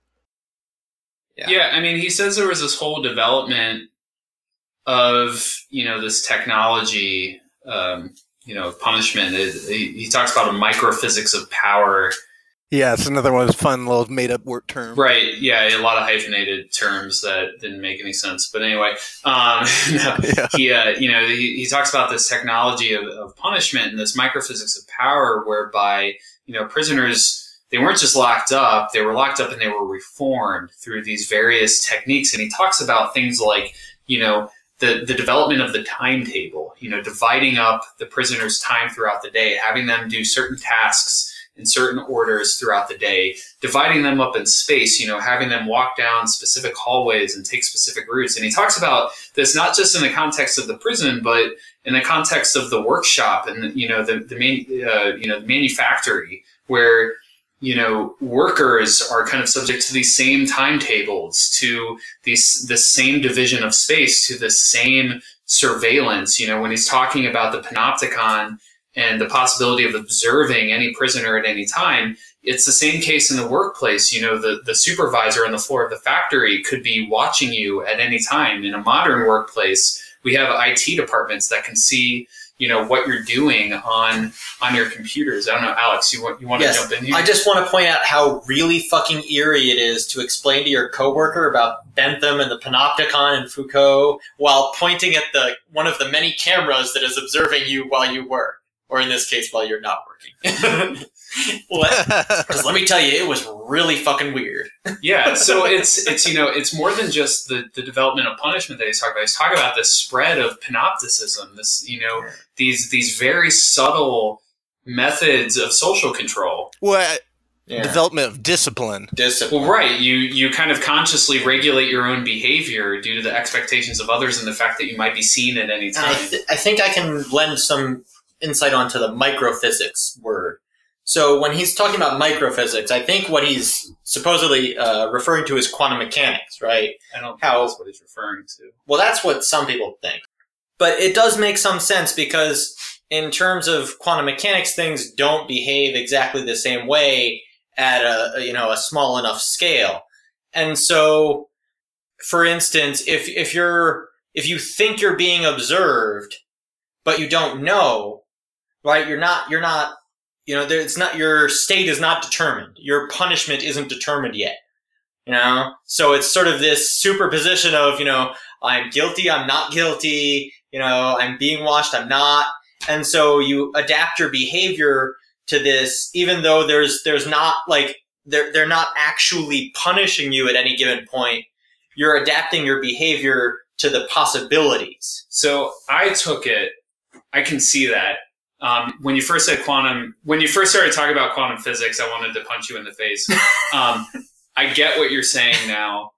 Yeah. Yeah, I mean, he says there was this whole development of, you know, this technology, um, you know, punishment. It, he, he talks about a microphysics of power. Yeah, it's another one of those fun little made-up word terms. Right. Yeah, a lot of hyphenated terms that didn't make any sense. But anyway, um, no, Yeah. he, uh, you know, he, he talks about this technology of, of punishment and this microphysics of power, whereby, you know, prisoners, they weren't just locked up; they were locked up and they were reformed through these various techniques. And he talks about things like, you know, the the development of the timetable. You know, dividing up the prisoners' time throughout the day, having them do certain tasks in certain orders throughout the day, dividing them up in space, you know, having them walk down specific hallways and take specific routes. And he talks about this not just in the context of the prison, but in the context of the workshop and, you know, the, the main, uh, you know, the manufactory, where, you know, workers are kind of subject to these same timetables, to these, the same division of space, to the same surveillance. You know, when he's talking about the panopticon and the possibility of observing any prisoner at any time, it's the same case in the workplace. You know, the, the supervisor on the floor of the factory could be watching you at any time. In a modern workplace, we have I T departments that can see, you know, what you're doing on on your computers. I don't know, Alex, you want you want Yes. to jump in here? I just want to point out how really fucking eerie it is to explain to your coworker about Bentham and the Panopticon and Foucault while pointing at the one of the many cameras that is observing you while you work, or in this case, while you're not working. Because let me tell you, it was really fucking weird. Yeah, so it's it's you know it's more than just the, the development of punishment that he's talking about. He's talking about the spread of panopticism. This you know these these very subtle methods of social control. Well, Yeah. development of discipline. Discipline. Well, right. You you kind of consciously regulate your own behavior due to the expectations of others and the fact that you might be seen at any And time. I, th- I think I can lend some insight onto the microphysics word. So when he's talking about microphysics, I think what he's supposedly uh, referring to is quantum mechanics, right? I don't think How- that's what he's referring to. Well, that's what some people think. But it does make some sense because in terms of quantum mechanics, things don't behave exactly the same way at a, you know, a small enough scale. And so, for instance, if, if you're, if you think you're being observed, but you don't know, right? You're not, you're not, you know, there, it's not, your state is not determined. Your punishment isn't determined yet. You know? So it's sort of this superposition of, you know, I'm guilty, I'm not guilty, you know, I'm being watched, I'm not. And so you adapt your behavior to this, even though there's, there's not like, they're, they're not actually punishing you at any given point. You're adapting your behavior to the possibilities. So I took it, I can see that. Um, when you first said quantum, when you first started talking about quantum physics, I wanted to punch you in the face. Um, I get what you're saying now.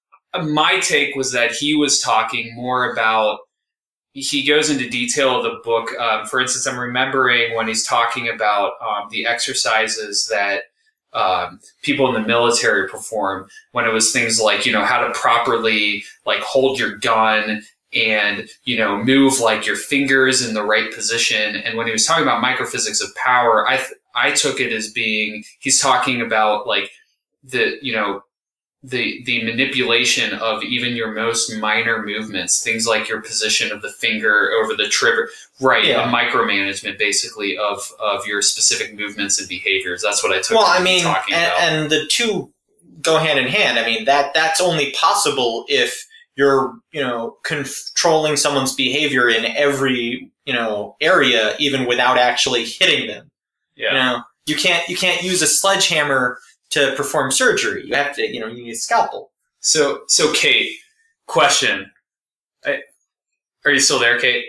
My take was that he was talking more about, he goes into detail of the book. Um, for instance, I'm remembering when he's talking about um, the exercises that um, people in the military perform, when it was things like, you know, how to properly like hold your gun and, you know, move like your fingers in the right position. And when he was talking about microphysics of power, I th- I took it as being, he's talking about like the, you know, the the manipulation of even your most minor movements, things like your position of the finger over the trigger, right? Yeah. A micromanagement basically of of your specific movements and behaviors. That's what I took. Well, to I him mean, talking and, about. and the two go hand in hand. I mean, that that's only possible if you're, you know, controlling someone's behavior in every, you know, area, even without actually hitting them. Yeah. You know, you can't you can't use a sledgehammer to perform surgery. You have to, you know, you need a scalpel. So so Kate, question: I, Are you still there, Kate?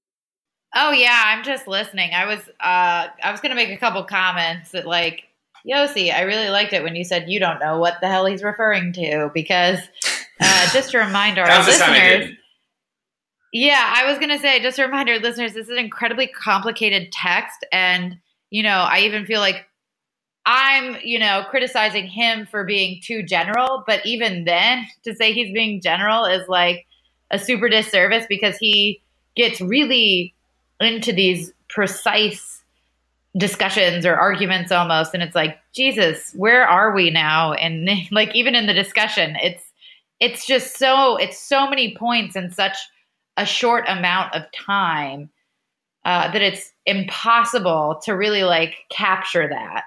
Oh yeah, I'm just listening. I was uh I was gonna make a couple comments that like, Yossi, I really liked it when you said you don't know what the hell he's referring to, because uh, just to remind our Half the time I listeners. did. Yeah, I was gonna say, just to remind our listeners, this is an incredibly complicated text, and you know, I even feel like I'm, you know, criticizing him for being too general, but even then, to say he's being general is like a super disservice, because he gets really into these precise discussions or arguments almost, and it's like, Jesus, where are we now? And like, even in the discussion, it's it's just so it's so many points in such a short amount of time uh, that it's impossible to really like capture that.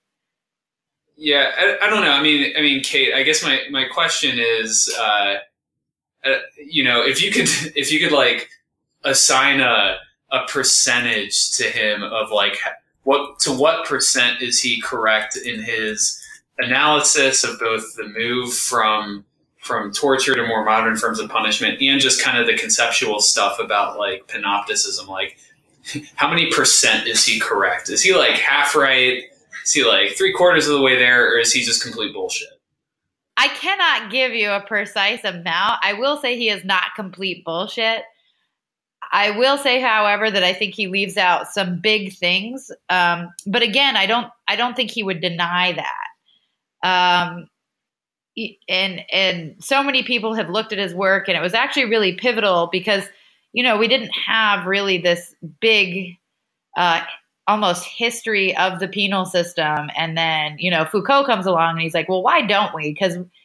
Yeah, I, I don't know. I mean, I mean, Kate. I guess my, my question is, uh, uh, you know, if you could, if you could like assign a a percentage to him of like what to what percent is he correct in his analysis of both the move from from torture to more modern forms of punishment, and just kind of the conceptual stuff about like panopticism, like how many percent is he correct? Is he like half right? Is he like three quarters of the way there, or is he just complete bullshit? I cannot give you a precise amount. I will say he is not complete bullshit. I will say, however, that I think he leaves out some big things. Um, but again, I don't. I don't think he would deny that. Um, and and so many people have looked at his work, and it was actually really pivotal because, you know, we didn't have really this big, uh, almost history of the penal system. And then, you know, Foucault comes along and he's like, well, why don't we? Because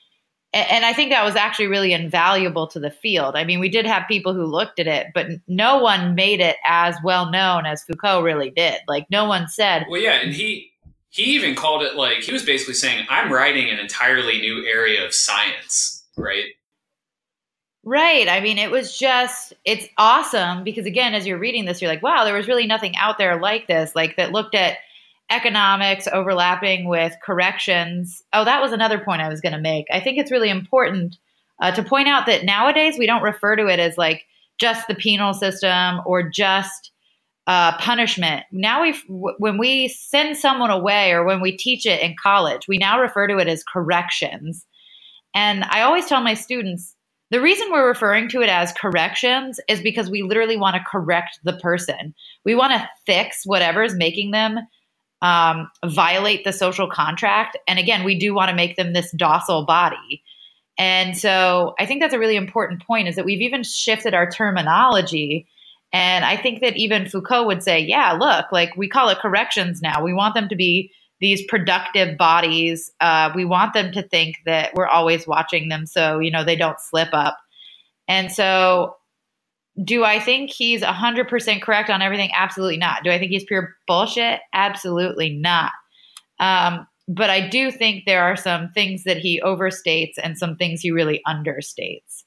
And I think that was actually really invaluable to the field. I mean, we did have people who looked at it, but no one made it as well known as Foucault really did. Like, no one said, well, yeah, and he he even called it, like, he was basically saying, I'm writing an entirely new area of science, right? Right. I mean, it was just, it's awesome because, again, as you're reading this, you're like, wow, there was really nothing out there like this, like that looked at economics overlapping with corrections. Oh, that was another point I was going to make. I think it's really important uh, to point out that nowadays we don't refer to it as like just the penal system or just uh, punishment. Now we, w- when we send someone away or when we teach it in college, we now refer to it as corrections. And I always tell my students, the reason we're referring to it as corrections is because we literally want to correct the person. We want to fix whatever is making them um, violate the social contract. And again, we do want to make them this docile body. And so I think that's a really important point, is that we've even shifted our terminology. And I think that even Foucault would say, yeah, look, like we call it corrections now. We want them to be these productive bodies. Uh, we want them to think that we're always watching them so, you know, they don't slip up. And so do I think he's one hundred percent correct on everything? Absolutely not. Do I think he's pure bullshit? Absolutely not. Um, but I do think there are some things that he overstates and some things he really understates.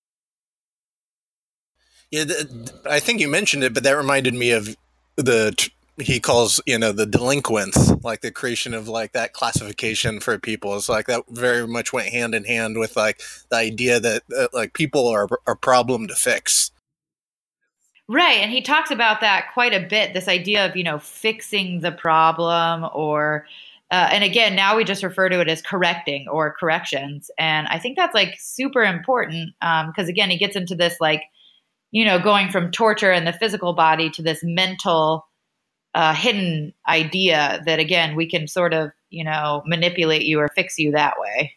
Yeah, the, I think you mentioned it, but that reminded me of the, he calls, you know, the delinquents, like the creation of like that classification for people. It's like that very much went hand in hand with like the idea that uh, like people are a problem to fix. Right. And he talks about that quite a bit, this idea of, you know, fixing the problem or, uh, and again, now we just refer to it as correcting or corrections. And I think that's like super important because, um, again, he gets into this like, you know, going from torture in the physical body to this mental uh, hidden idea that, again, we can sort of, you know, manipulate you or fix you that way.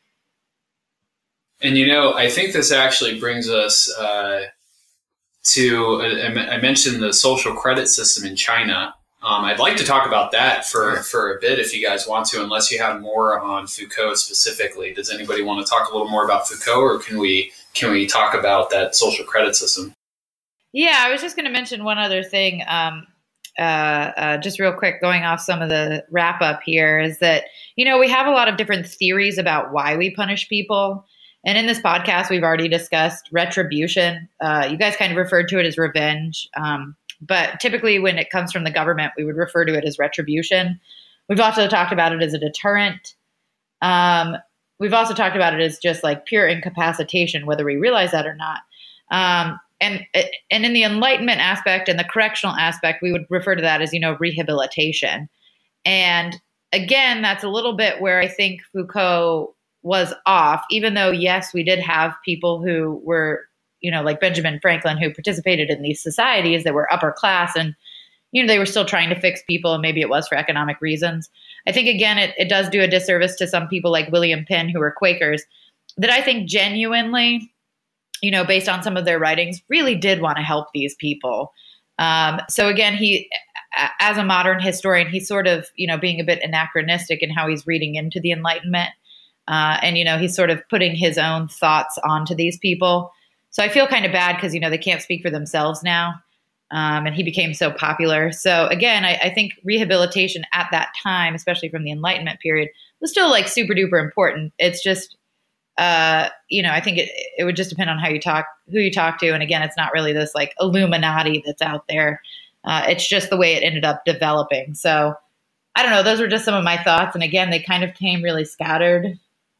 And, you know, I think this actually brings us uh, to, uh, I mentioned the social credit system in China. Um, I'd like to talk about that for, for a bit if you guys want to, unless you have more on Foucault specifically. Does anybody want to talk a little more about Foucault, or can we can we talk about that social credit system? Yeah, I was just going to mention one other thing, um, uh, uh, just real quick, going off some of the wrap up here, is that, you know, we have a lot of different theories about why we punish people. And in this podcast, we've already discussed retribution. Uh, you guys kind of referred to it as revenge. Um, but typically when it comes from the government, we would refer to it as retribution. We've also talked about it as a deterrent. Um, we've also talked about it as just like pure incapacitation, whether we realize that or not. Um, and, and in the enlightenment aspect and the correctional aspect, we would refer to that as, you know, rehabilitation. And again, that's a little bit where I think Foucault was off, even though, yes, we did have people who were, you know, like Benjamin Franklin, who participated in these societies that were upper class and, you know, they were still trying to fix people, and maybe it was for economic reasons. I think, again, it, it does do a disservice to some people like William Penn, who were Quakers, that I think genuinely, you know, based on some of their writings, really did want to help these people. Um, so again, he, as a modern historian, he's sort of, you know, being a bit anachronistic in how he's reading into the Enlightenment. Uh, and, you know, he's sort of putting his own thoughts onto these people. So I feel kind of bad because, you know, they can't speak for themselves now. Um, and he became so popular. So again, I, I think rehabilitation at that time, especially from the Enlightenment period, was still like super duper important. It's just, uh, you know, I think it, it would just depend on how you talk, who you talk to. And again, it's not really this like Illuminati that's out there. Uh, it's just the way it ended up developing. So I don't know. Those were just some of my thoughts. And again, they kind of came really scattered.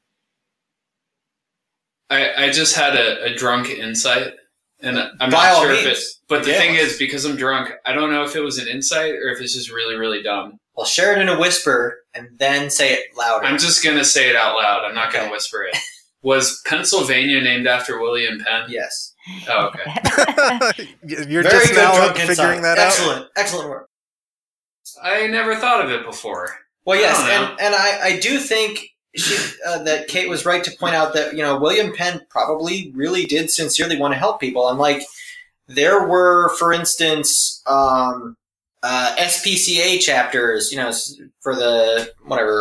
I, I just had a, a drunk insight, and I'm By not all sure if means. it, but the Yeah. thing is, because I'm drunk, I don't know if it was an insight or if it's just really, really dumb. Well, share it in a whisper and then say it louder. I'm just going to say it out loud. I'm not going Okay. to whisper it. Was Pennsylvania named after William Penn? Yes. Oh, okay. You're Very just good now drunk figuring insight. that out? Excellent. Excellent work. I never thought of it before. Well, I yes, don't know. and, and I, I do think she, uh, that Kate was right to point out that, you know, William Penn probably really did sincerely want to help people. And, like, there were, for instance, um, uh, S P C A chapters, you know, for the, whatever,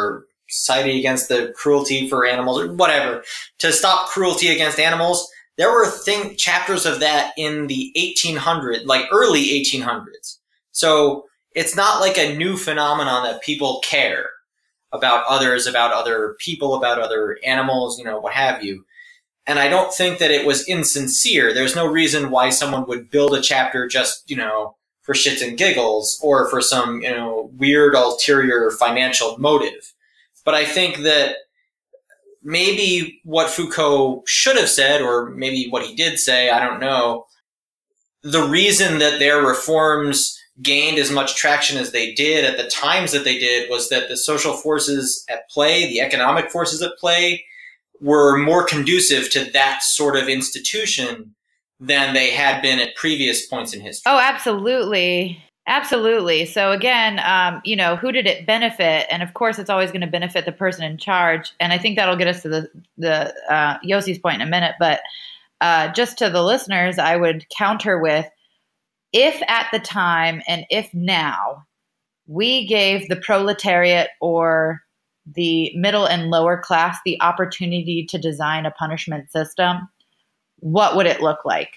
Society Against the Cruelty for Animals, or whatever, to stop cruelty against animals. There were thing chapters of that in the eighteen hundreds, like early eighteen hundreds. So it's not like a new phenomenon that people care about others, about other people, about other animals, you know, what have you. And I don't think that it was insincere. There's no reason why someone would build a chapter just, you know, for shits and giggles or for some, you know, weird ulterior financial motive. But I think that maybe what Foucault should have said, or maybe what he did say, I don't know, the reason that their reforms gained as much traction as they did at the times that they did was that the social forces at play, the economic forces at play, were more conducive to that sort of institution than they had been at previous points in history. Oh, absolutely. Absolutely. So again, um, you know, who did it benefit? And of course, it's always going to benefit the person in charge. And I think that'll get us to the, the uh, Yossi's point in a minute. But uh, just to the listeners, I would counter with, if at the time and if now we gave the proletariat or the middle and lower class the opportunity to design a punishment system, what would it look like?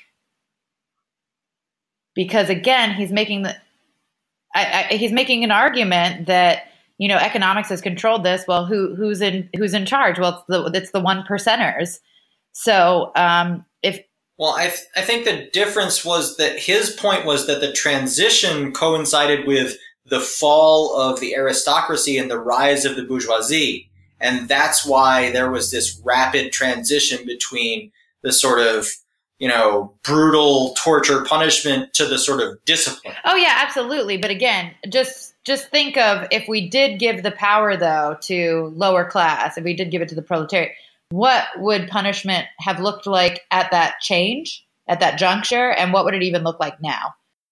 Because again, he's making the I, I, he's making an argument that, you know, economics has controlled this. Well, who who's in who's in charge? Well, it's the it's the one percenters. So um, if well, I th- I think the difference was that his point was that the transition coincided with the fall of the aristocracy and the rise of the bourgeoisie. And that's why there was this rapid transition between the sort of, you know, brutal torture punishment to the sort of discipline. Oh, yeah, absolutely. But again, just just think of if we did give the power, though, to lower class, if we did give it to the proletariat, what would punishment have looked like at that change, at that juncture? And what would it even look like now?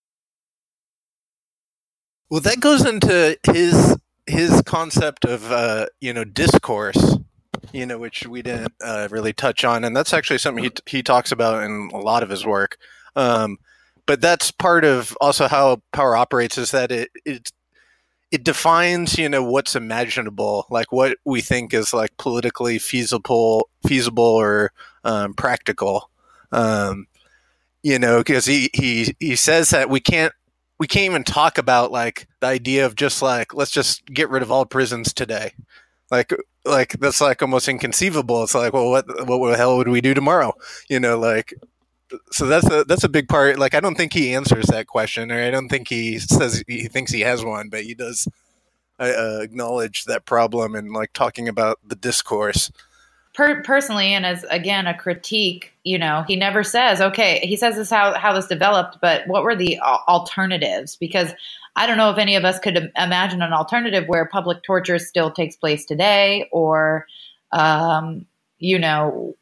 Well, that goes into his his concept of uh, you know, discourse, you know, which we didn't uh, really touch on, and that's actually something he he talks about in a lot of his work. Um, but that's part of also how power operates, is that it it it defines, you know, what's imaginable, like what we think is like politically feasible, feasible or um, practical. Um, you know, because he he he says that we can't. We can't even talk about like the idea of just like, let's just get rid of all prisons today. Like, like that's like almost inconceivable. It's like, well, what, what the hell would we do tomorrow? You know, like, so that's a, that's a big part. Like, I don't think he answers that question, or I don't think he says he thinks he has one, but he does uh, acknowledge that problem and like talking about the discourse. Per- personally, and as, again, a critique, you know, he never says, okay, he says this how, how this developed, but what were the alternatives? Because I don't know if any of us could imagine an alternative where public torture still takes place today, or, um, you know,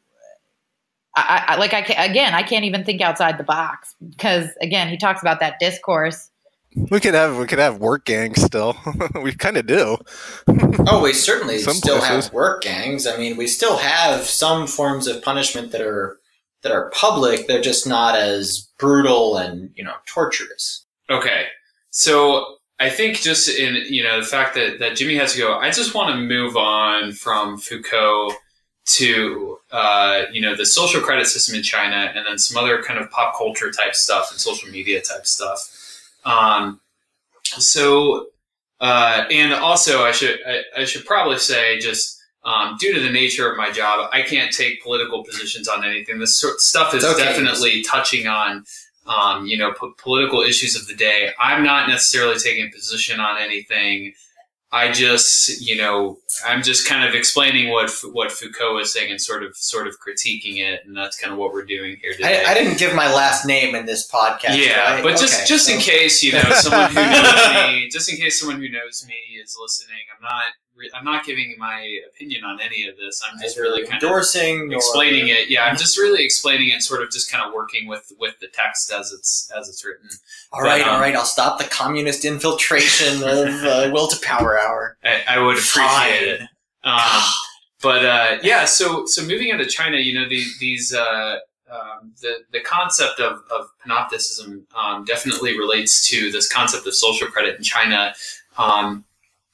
I, I, like, I can, again, I can't even think outside the box because, again, he talks about that discourse. We could have we could have work gangs still. We kind of do. Oh, we certainly Some still places. have work gangs. I mean, we still have some forms of punishment that are that are public. They're just not as brutal and, you know, torturous. Okay, so I think just in, you know, the fact that, that Jimmy has to go, I just want to move on from Foucault to, uh, you know, the social credit system in China, and then some other kind of pop culture type stuff and social media type stuff. Um, so, uh, and also I should, I, I should probably say just, um, due to the nature of my job, I can't take political positions on anything. This sort of stuff is Okay. definitely touching on, um, you know, p- political issues of the day. I'm not necessarily taking a position on anything. I just, you know, I'm just kind of explaining what what Foucault is saying and sort of sort of critiquing it, and that's kind of what we're doing here today. I, I didn't give my last name in this podcast. Yeah, right? but just Okay, just so- in case, you know, someone who knows me, just in case someone who knows me is listening, I'm not re- I'm not giving my opinion on any of this. I'm just Either really kind of endorsing, nor- explaining it. Yeah, I'm just really explaining it, sort of just kind of working with with the text as it's as it's written. All right, But, um, all right. I'll stop the communist infiltration of uh, Will to Power Hour. I, I would appreciate Fine. it. Um, but uh, yeah, so so moving into China, you know, the, these uh, um, the the concept of of panopticism um, definitely relates to this concept of social credit in China. Um,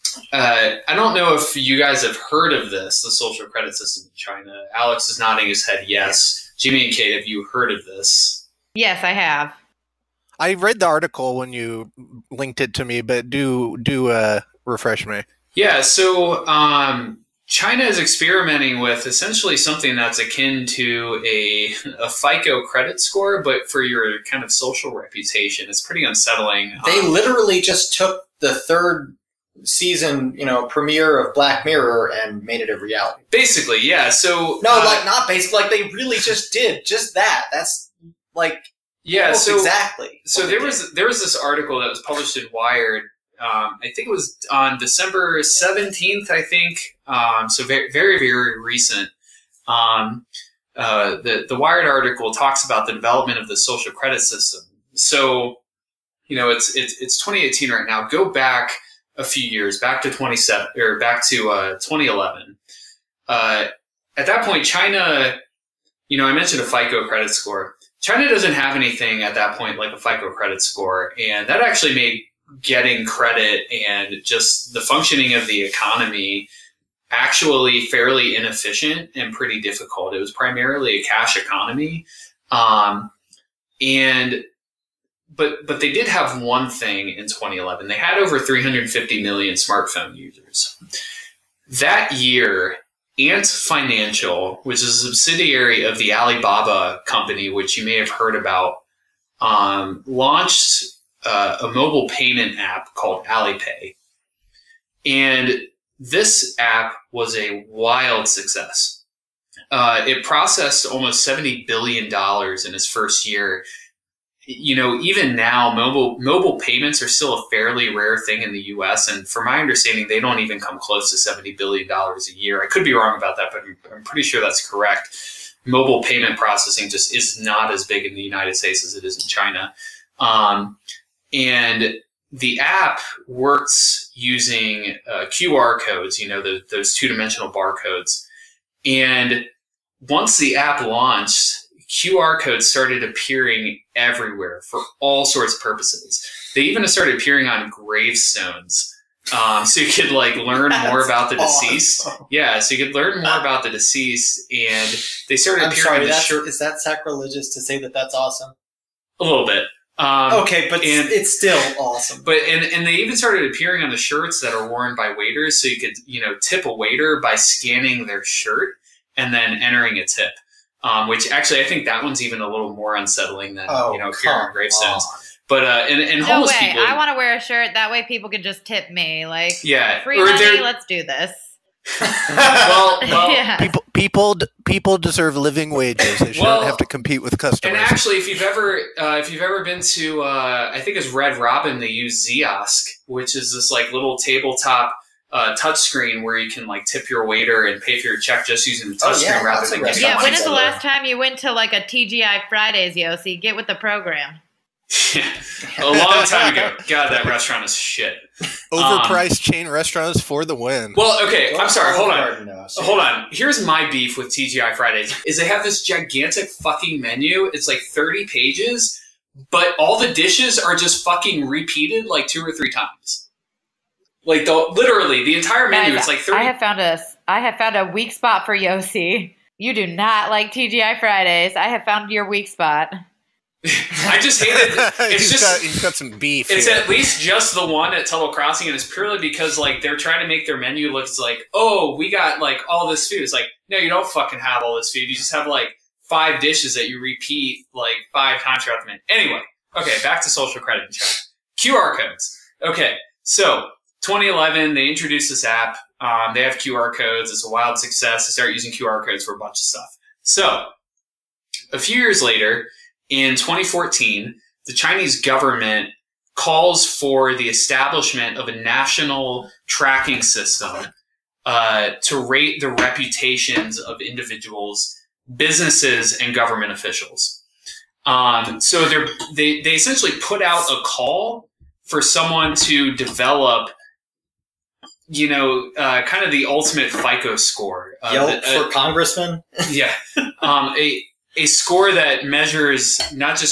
uh, I don't know if you guys have heard of this, the social credit system in China. Alex is nodding his head yes. Jimmy and Kate, have you heard of this? Yes, I have. I read the article when you linked it to me, but do do uh, refresh me. Yeah, so um, China is experimenting with essentially something that's akin to a, a FICO credit score, but for your kind of social reputation. It's pretty unsettling. They Um, literally just took the third season, you know, premiere of Black Mirror and made it a reality. basically, yeah. So No, uh, like not basically, like they really just did just that. That's like yeah, almost so exactly. So what they there did. was there was this article that was published in Wired. Um, I think it was on December seventeenth. I think um, so. Very very very recent. Um, uh, the the Wired article talks about the development of the social credit system. So you know it's it's it's twenty eighteen right now. Go back a few years, back to twenty seven or back to uh, twenty eleven. Uh, at that point, China. You know, I mentioned a FICO credit score. China doesn't have anything at that point like a FICO credit score, and that actually made getting credit and just the functioning of the economy actually fairly inefficient and pretty difficult. It was primarily a cash economy, um, and but but they did have one thing in twenty eleven. They had over three hundred fifty million smartphone users. That year, Ant Financial, which is a subsidiary of the Alibaba company, which you may have heard about, um, launched uh, a mobile payment app called Alipay. And this app was a wild success. Uh, it processed almost seventy billion dollars in its first year. You know, even now, mobile mobile payments are still a fairly rare thing in the U S, and from my understanding, they don't even come close to seventy billion dollars a year. I could be wrong about that, but I'm, I'm pretty sure that's correct. Mobile payment processing just is not as big in the United States as it is in China. Um, and the app works using uh, Q R codes, you know, the, those two-dimensional barcodes. And once the app launched, Q R codes started appearing everywhere for all sorts of purposes. They even started appearing on gravestones. Um, so you could like learn more about the deceased. Awesome. Yeah, so you could learn more about the deceased, and they started I'm appearing sorry, on the that's, shirt is that sacrilegious to say that that's awesome? a little bit. Um, Okay, but and- it's still awesome. But and, and they even started appearing on the shirts that are worn by waiters, so you could you know tip a waiter by scanning their shirt and then entering a tip. Um, which actually I think that one's even a little more unsettling than Oh, you know appearing on come gravestones. on. But uh, and, and No homeless way. people, I want to wear a shirt. That way people can just tip me. Like, yeah, free or money, they're- let's do this. well, well, yeah. People, people, people deserve living wages. They shouldn't Well, have to compete with customers. And actually, if you've ever uh, if you've ever been to uh, I think it's Red Robin, they use Ziosk, which is this like little tabletop uh, touchscreen where you can like tip your waiter and pay for your check just using the Oh, touchscreen yeah, rather that's than a giving Yeah, restaurant. when is the Somewhere. last time you went to like a T G I Fridays, Yossi? Get with the program. a long time ago. God, that restaurant is shit. Overpriced chain restaurants for the win. Well, okay, I'm sorry. Hold on. Garden, no, sorry. Hold on. Here's my beef with T G I Fridays is they have this gigantic fucking menu. It's like thirty pages, but all the dishes are just fucking repeated like two or three times. Like the literally the entire menu Guys, is like thirty. I have found a I have found a weak spot for Yossi. You do not like T G I Fridays. I have found your weak spot. I just hate it. It's he's just got he's got some beef. it's here. at least just the one at Tuttle Crossing, and it's purely because like they're trying to make their menu looks like, oh, we got like all this food. It's like, no, you don't fucking have all this food. You just have like five dishes that you repeat like five times throughout the menu. Anyway, okay, back to social credit in China. Q R codes. Okay, so twenty eleven, they introduced this app. Um, they have Q R codes. It's a wild success. They start using Q R codes for a bunch of stuff. So a few years later, in twenty fourteen, the Chinese government calls for the establishment of a national tracking system uh, to rate the reputations of individuals, businesses, and government officials. Um, so they're, they they essentially put out a call for someone to develop, you know, uh, kind of the ultimate FICO score. Uh, Yelp the- uh, for congressman. yeah, um, a a score that measures not just your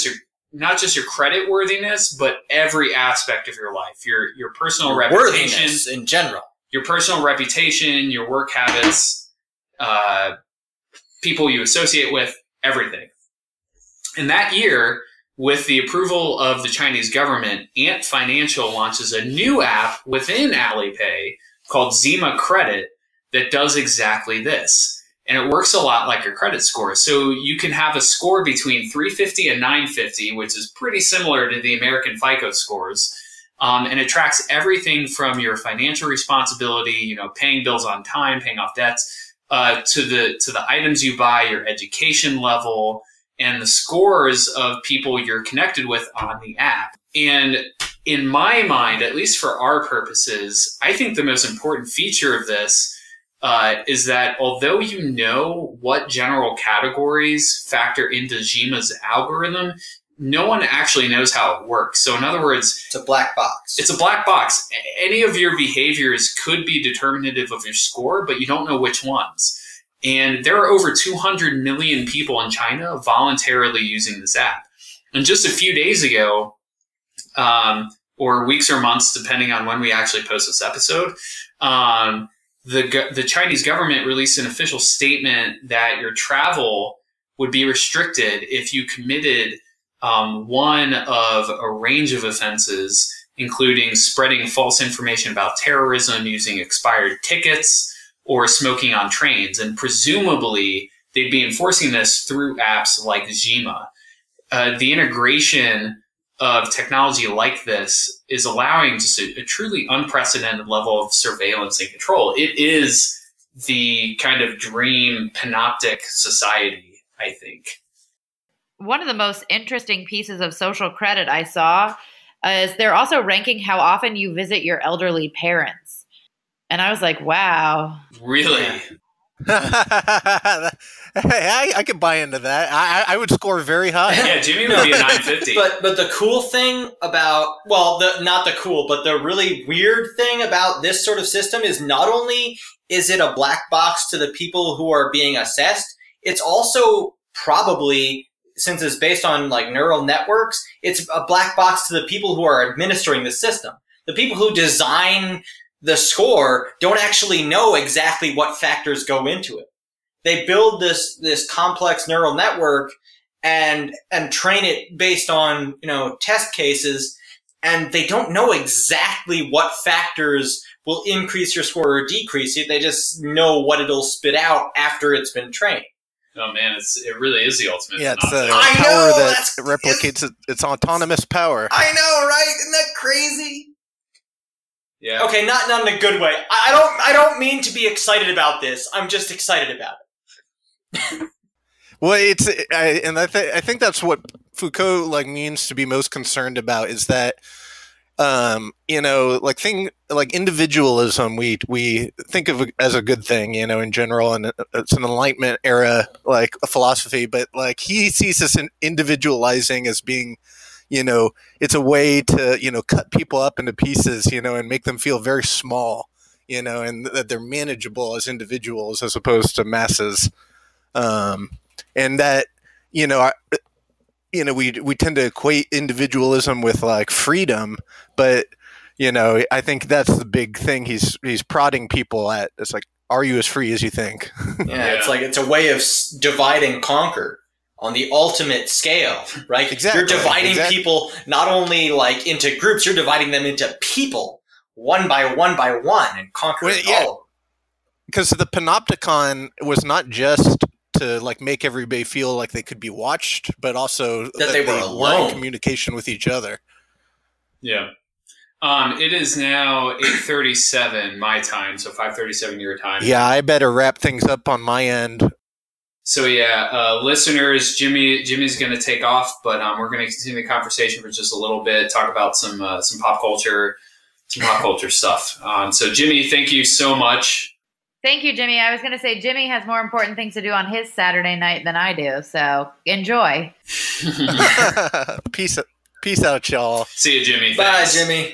not just your credit worthiness, but every aspect of your life, your your personal Your reputation, worthiness in general. your personal reputation, your work habits, uh, people you associate with, everything. And that year, with the approval of the Chinese government, Ant Financial launches a new app within Alipay called Zima Credit that does exactly this. And it works a lot like your credit score. So you can have a score between three fifty and nine fifty, which is pretty similar to the American FICO scores. Um, and it tracks everything from your financial responsibility, you know, paying bills on time, paying off debts, uh, to the to the items you buy, your education level, and the scores of people you're connected with on the app. And in my mind, at least for our purposes, I think the most important feature of this uh, is that although you know what general categories factor into Zima's algorithm, no one actually knows how it works. So in other words, It's a black box. it's a black box. Any of your behaviors could be determinative of your score, but you don't know which ones. And there are over two hundred million people in China voluntarily using this app. And just a few days ago, um, or weeks or months, depending on when we actually post this episode, um, the go- the Chinese government released an official statement that your travel would be restricted if you committed um, one of a range of offenses, including spreading false information about terrorism, using expired tickets, or smoking on trains. And presumably, they'd be enforcing this through apps like Zima. Uh, the integration of technology like this is allowing just a, a truly unprecedented level of surveillance and control. It is the kind of dream panoptic society, I think. One of the most interesting pieces of social credit I saw is they're also ranking how often you visit your elderly parents. And I was like, wow. Really? Hey, I, I could buy into that. I, I would score very high. Yeah, Jimmy would be a nine fifty. But but the cool thing about well, the not the cool, but the really weird thing about this sort of system is not only is it a black box to the people who are being assessed, it's also probably, since it's based on like neural networks, it's a black box to the people who are administering the system. The people who design the score don't actually know exactly what factors go into it. They build this this complex neural network and and train it based on, you know, test cases, and they don't know exactly what factors will increase your score or decrease it. They just know what it'll spit out after it's been trained. Oh man, it's it really is the ultimate. Yeah, it's the phenomenon. I power know, that that's- replicates its, its autonomous power. I know, right? Isn't that crazy? Yeah. Okay, not not in a good way. I I don't I don't mean to be excited about this. I'm just excited about it. Well, it's I, and I, th- I think that's what Foucault like means to be most concerned about is that, um, you know, like thing like individualism we we think of as a good thing, you know, in general, and it's an Enlightenment era like a philosophy, but like he sees this in individualizing as being, you know, it's a way to, you know, cut people up into pieces, you know, and make them feel very small, you know, and that they're manageable as individuals as opposed to masses. Um, and that, you know, I, you know, we, we tend to equate individualism with like freedom, but, you know, I think that's the big thing he's, he's prodding people at. It's like, are you as free as you think? Yeah, Yeah. it's like it's a way of s- divide and conquer on the ultimate scale, right? Exactly, You're dividing exactly. people not only like into groups, you're dividing them into people one by one by one and conquering Well, yeah. all of them. Because the panopticon was not just to like make everybody feel like they could be watched, but also That they were in alone. communication with each other. Yeah. Um, it is now eight thirty-seven my time, so five thirty-seven your time. Yeah, I better wrap things up on my end. So yeah, uh, listeners, Jimmy Jimmy's going to take off, but um, we're going to continue the conversation for just a little bit, talk about some uh, some pop culture, some pop culture stuff. Um, so Jimmy, thank you so much. Thank you, Jimmy. I was going to say Jimmy has more important things to do on his Saturday night than I do, so enjoy. peace, peace out, y'all. See you, Jimmy. Bye, Thanks. Jimmy.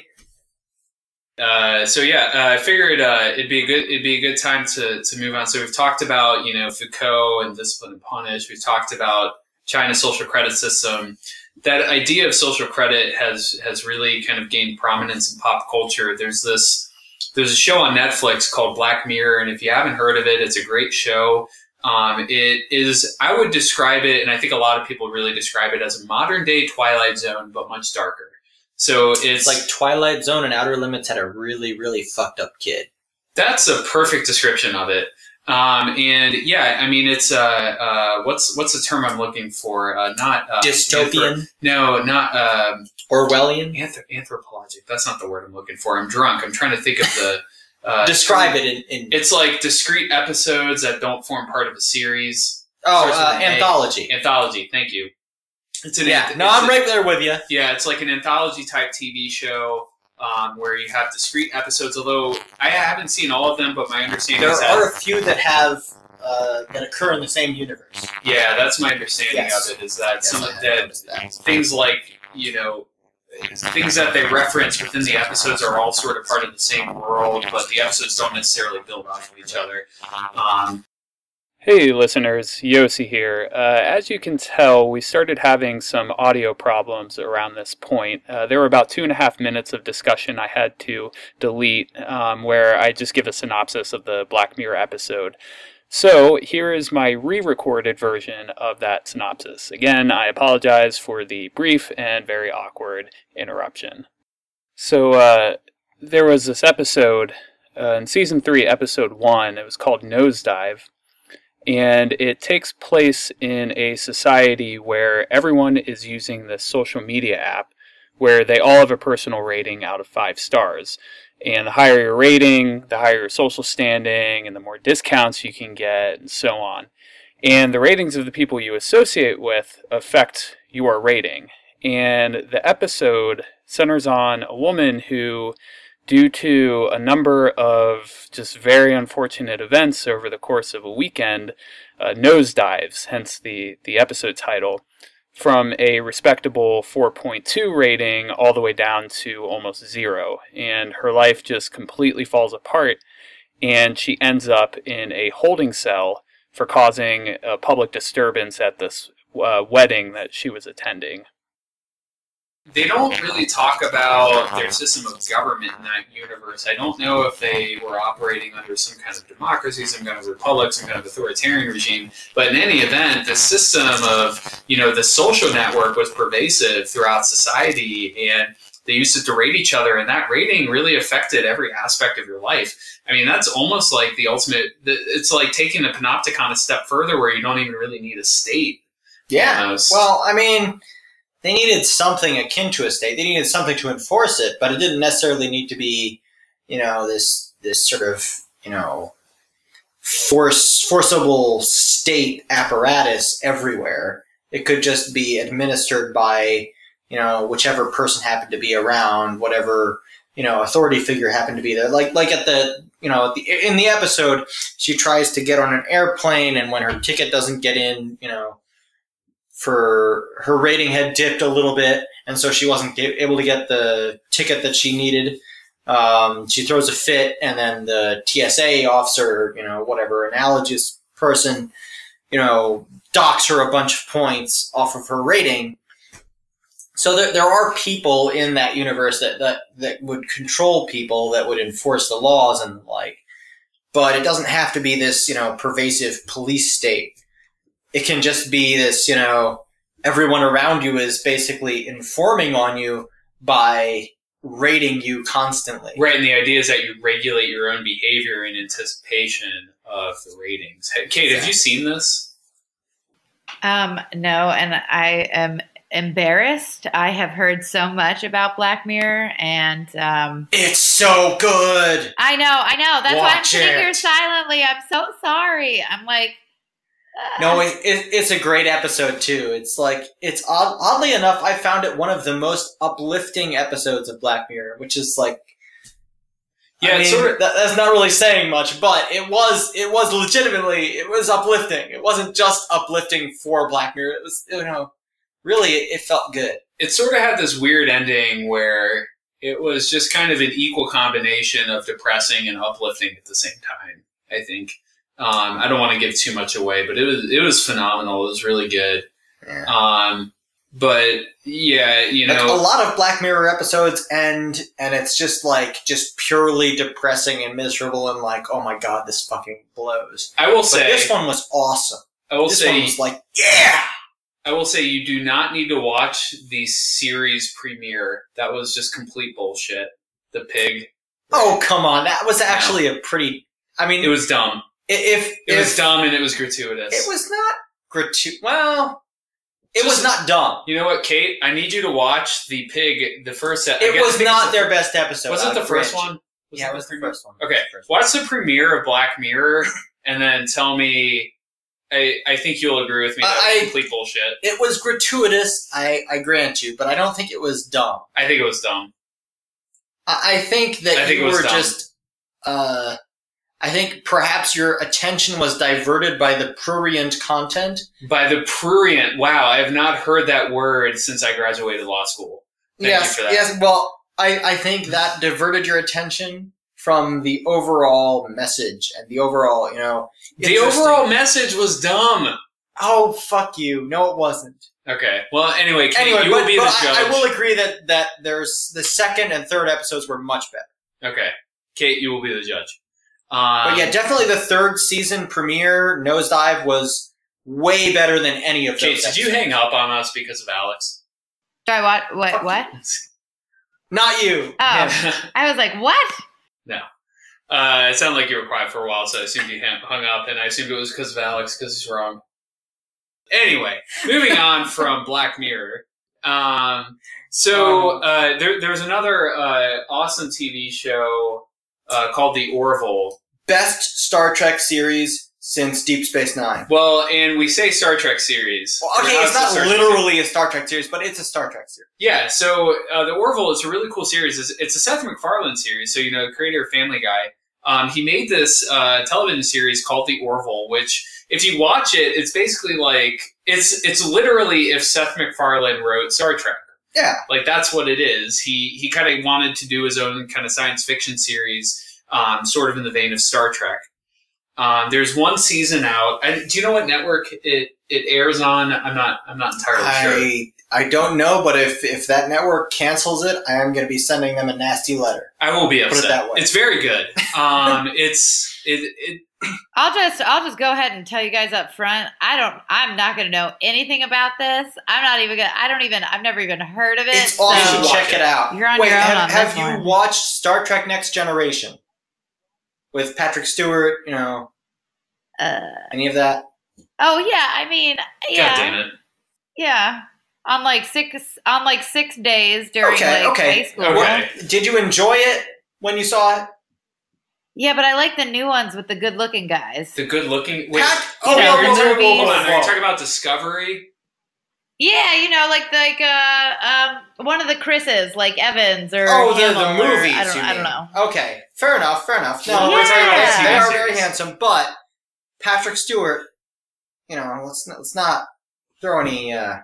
Uh, so yeah, uh, I figured uh, it'd be a good it'd be a good time to to move on. So we've talked about, you know, Foucault and discipline and punish. We've talked about China's social credit system. that idea of social credit has has really kind of gained prominence in pop culture. There's this there's a show on Netflix called Black Mirror, and if you haven't heard of it, it's a great show. Um, it is, I would describe it, and I think a lot of people really describe it as a modern day Twilight Zone, but much darker. So it's, it's like Twilight Zone and Outer Limits had a really, really fucked up kid. That's a perfect description of it. Um, and yeah, I mean, it's, uh, uh, what's, what's the term I'm looking for? Uh, not, uh, dystopian. Anthrop- no, not, um, Orwellian. Anthrop- anthropologic. That's not the word I'm looking for. I'm drunk. I'm trying to think of the, uh, describe it in, in, it's like discrete episodes that don't form part of a series. Oh, uh, anthology. Anthology. Thank you. It's an, yeah. It's no, I'm a, right there with you. Yeah. It's like an anthology type T V show. Um, where you have discrete episodes, although I haven't seen all of them, but my understanding there is that... There are a few that have, uh, that occur in the same universe. Yeah, that's my understanding yes. of it, is that yes, some of that, that, things like, you know, things that they reference within the episodes are all sort of part of the same world, but the episodes don't necessarily build off of each other. Um, Hey listeners, Yossi here. Uh, as you can tell, we started having some audio problems around this point. Uh, there were about two and a half minutes of discussion I had to delete, um, where I just give a synopsis of the Black Mirror episode. So here is my re-recorded version of that synopsis. Again, I apologize for the brief and very awkward interruption. So uh, there was this episode uh, in season three, episode one. It was called Nosedive. And it takes place in a society where everyone is using this social media app where they all have a personal rating out of five stars. And the higher your rating, the higher your social standing, and the more discounts you can get, and so on. And the ratings of the people you associate with affect your rating. And the episode centers on a woman who, due to a number of just very unfortunate events over the course of a weekend, uh, nosedives, hence the, the episode title, from a respectable four point two rating all the way down to almost zero. And her life just completely falls apart, and she ends up in a holding cell for causing a public disturbance at this uh, wedding that she was attending. They don't really talk about their system of government in that universe. I don't know if they were operating under some kind of democracy, some kind of republic, some kind of authoritarian regime. But in any event, the system of, you know, the social network was pervasive throughout society, and they used it to rate each other, and that rating really affected every aspect of your life. I mean, that's almost like the ultimate, it's like taking the panopticon a step further where you don't even really need a state. Yeah. Almost. Well, I mean, they needed something akin to a state. They needed something to enforce it, but it didn't necessarily need to be, you know, this this sort of, you know, force forcible state apparatus everywhere. It could just be administered by, you know, whichever person happened to be around, whatever, you know, authority figure happened to be there. Like like at the, you know, at the, in the episode, she tries to get on an airplane, and when her ticket doesn't get in, you know, for her rating had dipped a little bit, and so she wasn't able to get the ticket that she needed. Um, she throws a fit, and then the T S A officer, you know, whatever analogous person, you know, docks her a bunch of points off of her rating. So there, there are people in that universe that, that, that would control people, that would enforce the laws and the like. But it doesn't have to be this, you know, pervasive police state. It can just be this, you know, everyone around you is basically informing on you by rating you constantly. Right, and the idea is that you regulate your own behavior in anticipation of the ratings. Hey, Kate, have you seen this? Um, no, and I am embarrassed. I have heard so much about Black Mirror, and um, it's so good. I know, I know. That's why I'm Watch sitting it. here silently. I'm so sorry. I'm like, uh, No, it, it, it's a great episode too. It's like, it's odd, oddly enough, I found it one of the most uplifting episodes of Black Mirror, which is like, Yeah, I it's mean, sort of, that, that's not really saying much, but it was, it was legitimately, it was uplifting. It wasn't just uplifting for Black Mirror. It was, you know, really, it, it felt good. it sort of had this weird ending where it was just kind of an equal combination of depressing and uplifting at the same time, I think. Um, I don't want to give too much away, but it was it was phenomenal. It was really good. Yeah. Um, But yeah, you Like, know, a lot of Black Mirror episodes end, and it's just like just purely depressing and miserable, and like, oh my god, this fucking blows. I will But say this one was awesome. I will This say one was like, yeah. I will say you do not need to watch the series premiere. That was just complete bullshit. The pig. Oh come on, that was actually a pretty. I mean, It was dumb. if It if, was dumb and it was gratuitous. It was not gratuitous. Well, it Just- was not dumb. You know what, Kate? I need you to watch the pig. The first. I It guess- I was think not it's the- their best episode. Was it I'll the first grant you. one? Was Yeah, it it was the premiere? first one. Okay, First one. watch the premiere of Black Mirror and then tell me. I, I think you'll agree with me. That was I- complete bullshit. It was gratuitous. I, I grant you, but I don't think it was dumb. I think it was dumb. I, I think that I think you it was were dumb. just. Uh, I think perhaps your attention was diverted by the prurient content. By the prurient. Wow, I have not heard that word since I graduated law school. Thank yes, you for that. yes. Well, I, I think that diverted your attention from the overall message and the overall, you know, The interesting- overall message was dumb. Oh fuck you! No, it wasn't. Okay. Well, anyway, Kate, Anyway, you but, will be but the judge. I, I will agree that that there's the second and third episodes were much better. Okay, Kate, you will be the judge. Um, But yeah, definitely the third season premiere Nosedive was way better than any of those. Kate, did you episodes. hang up on us because of Alex? Sorry, what? What? Fuck What? Not you. Oh, I was like, what? Uh, it sounded like you were quiet for a while, so I assumed you hung hung up, and I assumed it was because of Alex, because he's wrong. Anyway, moving on from Black Mirror. Um, so uh, there, there was another uh, awesome T V show uh, called The Orville. Best Star Trek series since Deep Space Nine. Well, and we say Star Trek series. Well, okay, Or it's us, not Star Trek literally a Star Trek series, but it's a Star Trek series. Yeah, so uh, The Orville is a really cool series. It's, it's a Seth MacFarlane series, so, you know, creator of Family Guy. Um, he made this uh, television series called The Orville, which, if you watch it, it's basically like, it's it's literally if Seth MacFarlane wrote Star Trek. Yeah. Like, that's what it is. He, he kind of wanted to do his own kind of science fiction series, um, sort of in the vein of Star Trek. Um, there's one season out. I, do you know what network it, it airs on? I'm not I'm not entirely sure. I I don't know, but if if that network cancels it, I am going to be sending them a nasty letter. I will be Put it upset. that way. It's very good. Um, it's it, it I'll just I'll just go ahead and tell you guys up front. I don't I'm not going to know anything about this. I'm not even going to I don't even I've never even heard of it. It's awesome. so- Check it out. You're on Wait, your own have, on have this you one. watched Star Trek Next Generation with Patrick Stewart? You know, Uh, any of that? oh yeah, I mean, yeah. God damn it. Yeah. On like six on like six days during Okay, like okay. high school. Okay. Did you enjoy it when you saw it? Yeah, but I like the new ones with the good looking guys. The good looking. Wait, Pat- You oh, know, whoa, you're whoa, the whoa, whoa, movies. hold whoa, on. Are whoa. you talking about Discovery? Yeah, you know, like like uh um one of the Chris's, like Evans or Oh, the, Hamill the or- movies. I don't you I don't mean. know. Okay, fair enough. Fair enough. No, Well, we're talking about they, the they T V are very series. handsome, but Patrick Stewart. You know, let's not, let's not throw any. Uh,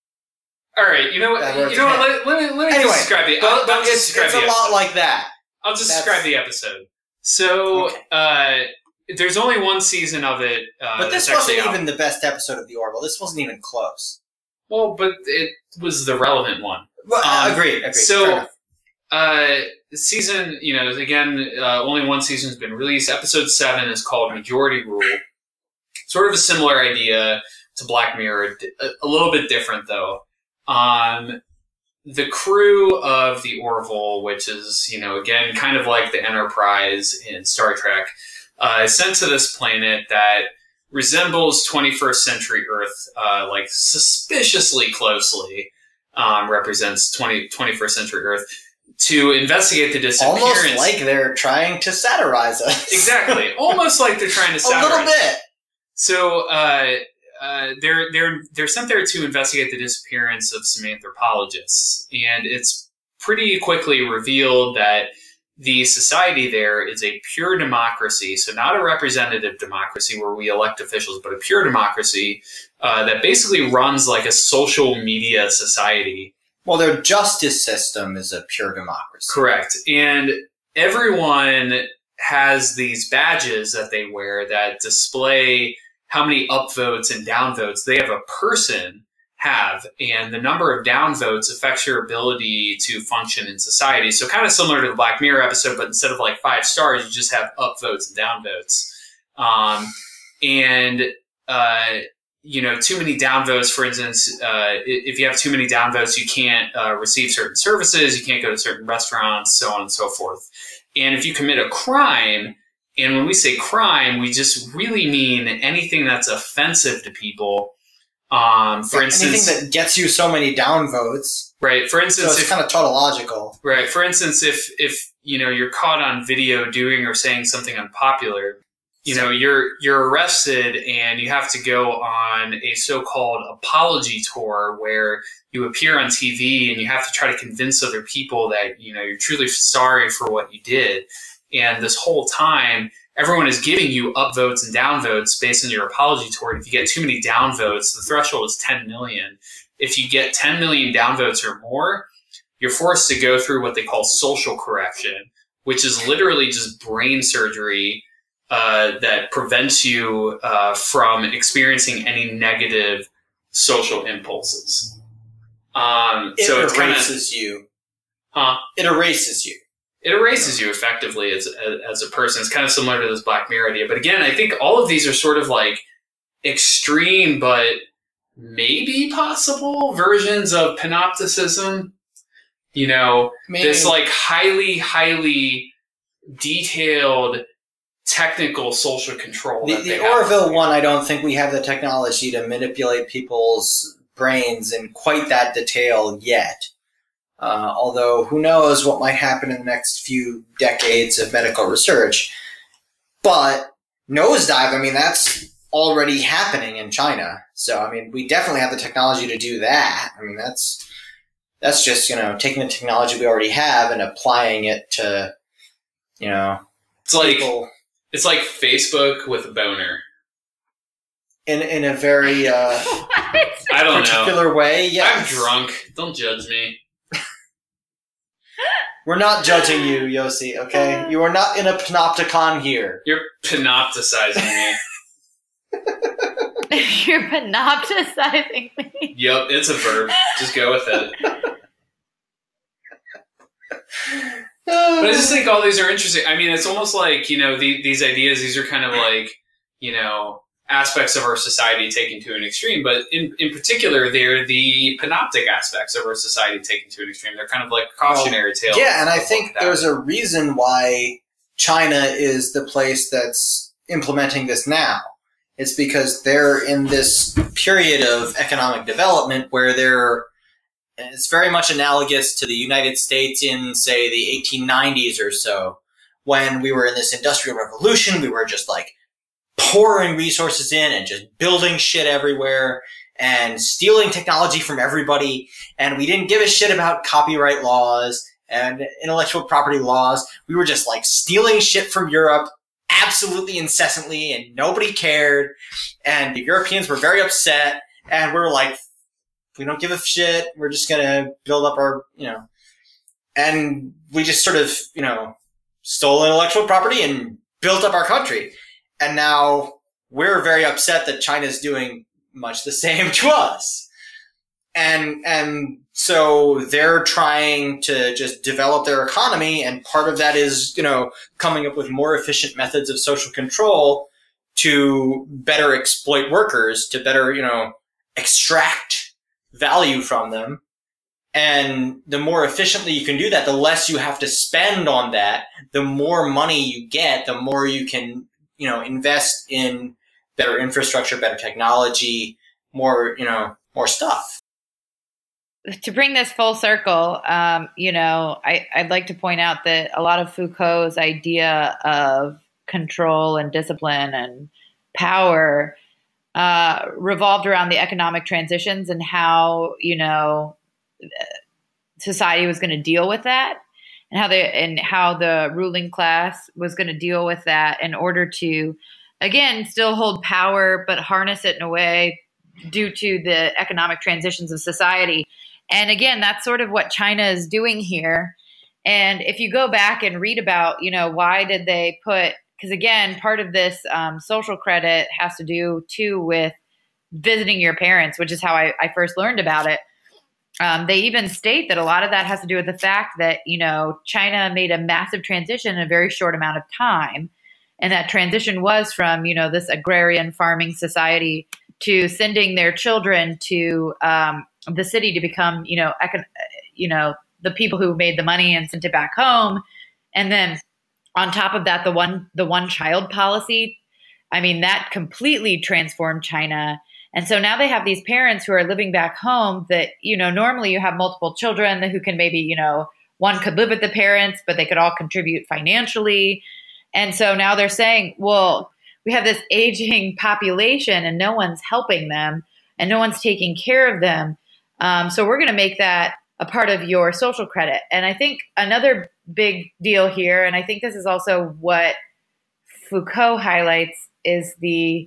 All right. You know That what? works You know what? ahead. Let, let me let me Anyway, just describe the. but I'll, but I'll just it's, describe it's the a lot episode. like that. I'll just that's- describe the episode. So, Okay. uh, there's only one season of it. Uh, But this that's actually wasn't out. even the best episode of The Orville. This wasn't even close. Well, but it was the relevant one. Well, Um, agreed. Agreed. so- Fair enough. Uh, season, you know, again, uh, only one season's been released. Episode seven is called Majority Rule. Sort of a similar idea to Black Mirror, a, a little bit different though. Um, the crew of the Orville, which is, you know, again, kind of like the Enterprise in Star Trek, uh, is sent to this planet that resembles twenty-first century Earth, uh, like suspiciously closely, um, represents twenty, twenty-first century Earth, to investigate the disappearance. Almost like they're trying to satirize us. Exactly. Almost like they're trying to A satirize. little bit. So uh, uh, they're they're they're sent there to investigate the disappearance of some anthropologists, and it's pretty quickly revealed that the society there is a pure democracy, so not a representative democracy where we elect officials, but a pure democracy uh, that basically runs like a social media society. Well, their justice system is a pure democracy. Correct. And everyone has these badges that they wear that display how many upvotes and downvotes. They have a person have. And the number of downvotes affects your ability to function in society. So kind of similar to the Black Mirror episode, but instead of like five stars, you just have upvotes and downvotes. Um, and, uh, you know, too many downvotes, for instance, uh, if you have too many downvotes, you can't uh, receive certain services, you can't go to certain restaurants, so on and so forth. And if you commit a crime, and when we say crime, we just really mean anything that's offensive to people. Um, for Yeah, instance, anything that gets you so many downvotes. right. For So instance, it's if, kind of tautological. right. For instance, if if you know you're caught on video doing or saying something unpopular, you know you're you're arrested and you have to go on a so-called apology tour where you appear on T V and you have to try to convince other people that you know you're truly sorry for what you did. And this whole time, everyone is giving you upvotes and downvotes based on your apology tour. If you get too many downvotes, the threshold is ten million. If you get ten million downvotes or more, you're forced to go through what they call social correction, which is literally just brain surgery uh, that prevents you uh, from experiencing any negative social impulses. Um, It so it's kind of, erases you. huh? It erases you. It erases you effectively as, as as a person. It's kind of similar to this Black Mirror idea. But again, I think all of these are sort of like extreme, but maybe possible versions of panopticism. You know, Maybe. this like highly, highly detailed technical social control. The, that they the have. Orville one, I don't think we have the technology to manipulate people's brains in quite that detail yet. Uh, although, who knows what might happen in the next few decades of medical research. But nosedive, I mean, that's already happening in China. So, I mean, we definitely have the technology to do that. I mean, that's that's just, you know, taking the technology we already have and applying it to, you know, It's like people it's like Facebook with a boner. in in a very uh, What? I don't know. particular way. Yes. I'm drunk. Don't judge me. We're not judging you, Yossi, okay? You are not in a panopticon here. You're panopticizing me. You're panopticizing me. Yep, it's a verb. Just go with it. But I just think all these are interesting. I mean, it's almost like, you know, the, these ideas, these are kind of like, you know, aspects of our society taken to an extreme. But in, in particular, they're the panoptic aspects of our society taken to an extreme. They're kind of like cautionary tales. Yeah, and I of think what there's happened. a reason why China is the place that's implementing this now. It's because they're in this period of economic development where they're it's very much analogous to the United States in, say, the eighteen nineties or so, when we were in this industrial revolution. We were just like pouring resources in and just building shit everywhere and stealing technology from everybody. And we didn't give a shit about copyright laws and intellectual property laws. We were just like stealing shit from Europe absolutely incessantly, and nobody cared. And the Europeans were very upset, and we were like, we don't give a shit. We're just going to build up our, you know, and we just sort of, you know, stole intellectual property and built up our country. And now we're very upset that China's doing much the same to us. And, and so they're trying to just develop their economy. And part of that is, you know, coming up with more efficient methods of social control to better exploit workers, to better, you know, extract value from them. And the more efficiently you can do that, the less you have to spend on that, the more money you get, the more you can, you know, invest in better infrastructure, better technology, more, you know, more stuff. To bring this full circle, um, you know, I, I'd like to point out that a lot of Foucault's idea of control and discipline and power uh, revolved around the economic transitions and how, you know, society was going to deal with that, and how the and how the ruling class was going to deal with that in order to, again, still hold power, but harness it in a way due to the economic transitions of society. And again, that's sort of what China is doing here. And if you go back and read about, you know, why did they put, because again, part of this um, social credit has to do too with visiting your parents, which is how I, I first learned about it. Um, they even state that a lot of that has to do with the fact that, you know, China made a massive transition in a very short amount of time. And that transition was from, you know, this agrarian farming society to sending their children to um, the city to become, you know, econ- you know, the people who made the money and sent it back home. And then on top of that, the one the one child policy, I mean, that completely transformed China. And so now they have these parents who are living back home that, you know, normally you have multiple children who can maybe, you know, one could live with the parents, but they could all contribute financially. And so now they're saying, well, we have this aging population and no one's helping them and no one's taking care of them. Um, so we're going to make that a part of your social credit. And I think another big deal here, and I think this is also what Foucault highlights, is the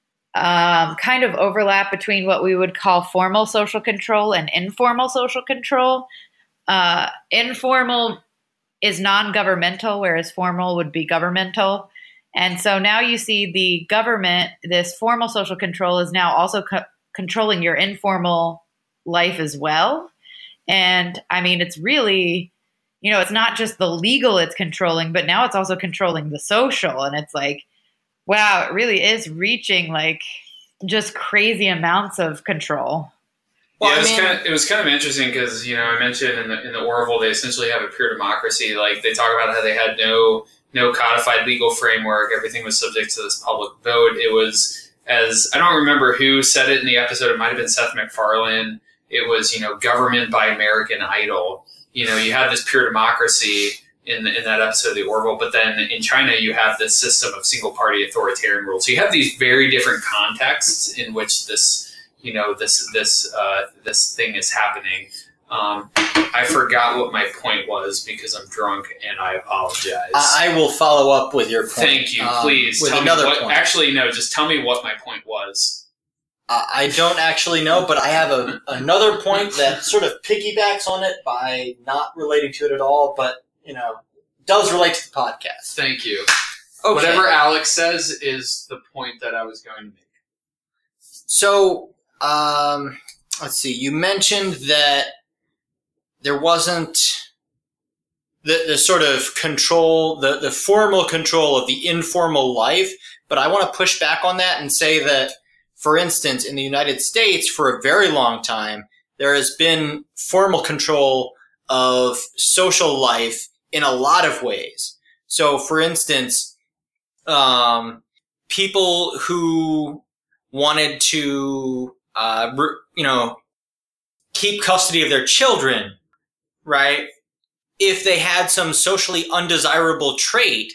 um, kind of overlap between what we would call formal social control and informal social control. Uh, informal is non-governmental, whereas formal would be governmental. And so now you see the government, this formal social control is now also co- controlling your informal life as well. And I mean, it's really, you know, it's not just the legal it's controlling, but now it's also controlling the social. And it's like, wow, it really is reaching like just crazy amounts of control. Well, yeah, it I was mean- kind of it was kind of interesting because, you know, I mentioned in the in the Orville they essentially have a pure democracy. Like they talk about how they had no no codified legal framework. Everything was subject to this public vote. It was, as I don't remember who said it in the episode. It might have been Seth MacFarlane. It was, you know, government by American Idol. You know, you had this pure democracy in the, in that episode of the Orville, but then in China you have this system of single party authoritarian rule. So you have these very different contexts in which this, you know, this this uh, this thing is happening. Um, I forgot what my point was because I'm drunk and I apologize. I, I will follow up with your point. Thank you. um, Please with tell another me what. point. Actually, no. Just tell me what my point was. Uh, I don't actually know, but I have a, another point that sort of piggybacks on it by not relating to it at all, but, you know, does relate to the podcast. Thank you. Okay. Whatever Alex says is the point that I was going to make. So, um, let's see. You mentioned that there wasn't the, the sort of control, the, the formal control of the informal life, but I want to push back on that and say that, for instance, in the United States, for a very long time, there has been formal control of social life in a lot of ways. So, for instance, um, people who wanted to, uh, re- you know, keep custody of their children, right? If they had some socially undesirable trait,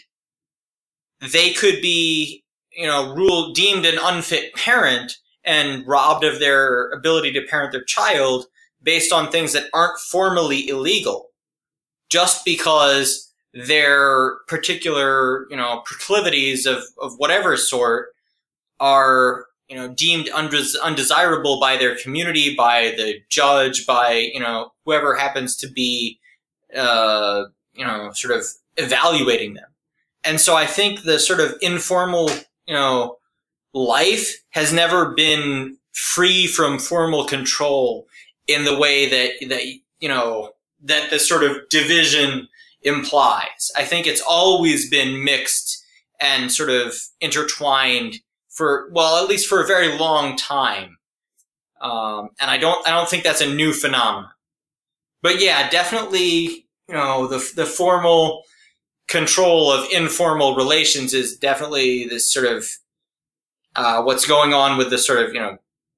they could be, you know, ruled, deemed an unfit parent and robbed of their ability to parent their child based on things that aren't formally illegal, just because their particular, you know, proclivities of, of whatever sort are, you know, deemed undes- undesirable by their community, by the judge, by, you know, whoever happens to be, uh, you know, sort of evaluating them. And so I think the sort of informal, you know, life has never been free from formal control in the way that, that, you know, that this sort of division implies. I think it's always been mixed and sort of intertwined for, well, at least for a very long time. Um, and I don't, I don't think that's a new phenomenon. But yeah, definitely, you know, the, the formal control of informal relations is definitely this sort of, uh, what's going on with this sort of, you know,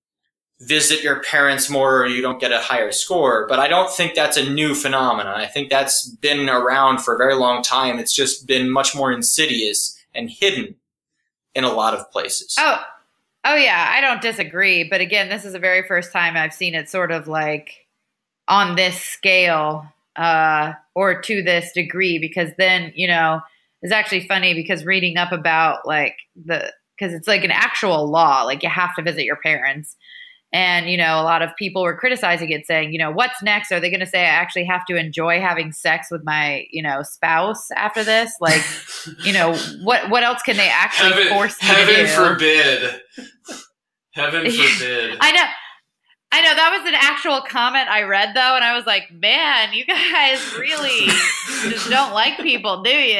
visit your parents more or you don't get a higher score. But I don't think that's a new phenomenon. I think that's been around for a very long time. It's just been much more insidious and hidden in a lot of places. Oh, oh yeah, I don't disagree. But again, this is the very first time I've seen it sort of like on this scale uh, or to this degree, because then, you know, it's actually funny because reading up about like the, because it's like an actual law, like you have to visit your parents. And, you know, a lot of people were criticizing it, saying, you know, what's next? Are they going to say I actually have to enjoy having sex with my, you know, spouse after this? Like, you know, what what else can they actually heaven, force me to heaven do? forbid. Heaven forbid. I know. I know that was an actual comment I read though, and I was like, "Man, you guys really just don't like people, do you?"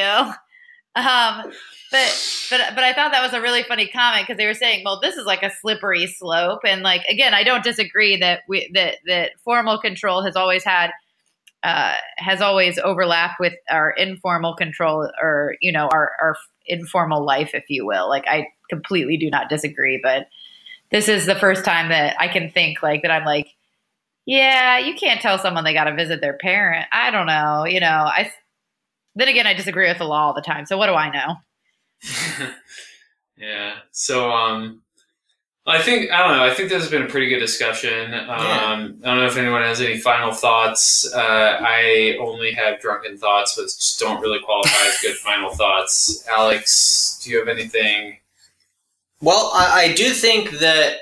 Um, but but but I thought that was a really funny comment because they were saying, "Well, this is like a slippery slope," and like again, I don't disagree that we that that formal control has always had uh, has always overlapped with our informal control, or you know, our our informal life, if you will. Like I completely do not disagree, but this is the first time that I can think like that. I'm like, yeah, you can't tell someone they got to visit their parent. I don't know. You know, I, then again, I disagree with the law all the time. So what do I know? Yeah. So, um, I think, I don't know. I think this has been a pretty good discussion. Um, yeah. I don't know if anyone has any final thoughts. Uh, I only have drunken thoughts, but just don't really qualify as good final thoughts. Alex, do you have anything? Well, I, I do think that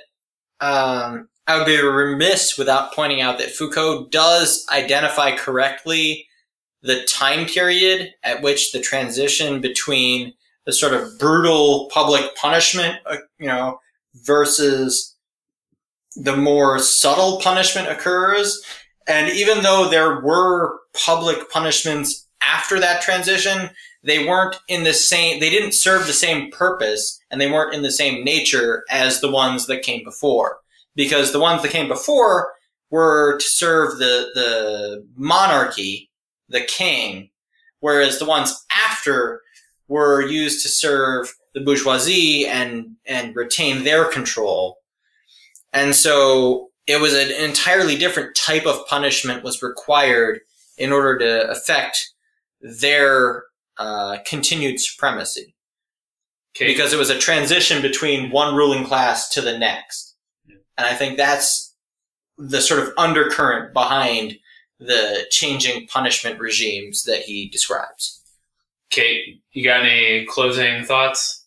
um, I would be remiss without pointing out that Foucault does identify correctly the time period at which the transition between the sort of brutal public punishment, uh, you know, versus the more subtle punishment occurs. And even though there were public punishments after that transition, they weren't in the same, they didn't serve the same purpose, and they weren't in the same nature as the ones that came before. Because the ones that came before were to serve the, the monarchy, the king, whereas the ones after were used to serve the bourgeoisie and, and retain their control. And so it was an entirely different type of punishment was required in order to affect their uh, continued supremacy. Okay. Because it was a transition between one ruling class to the next. Yeah. And I think that's the sort of undercurrent behind the changing punishment regimes that he describes. Kate, you got any closing thoughts?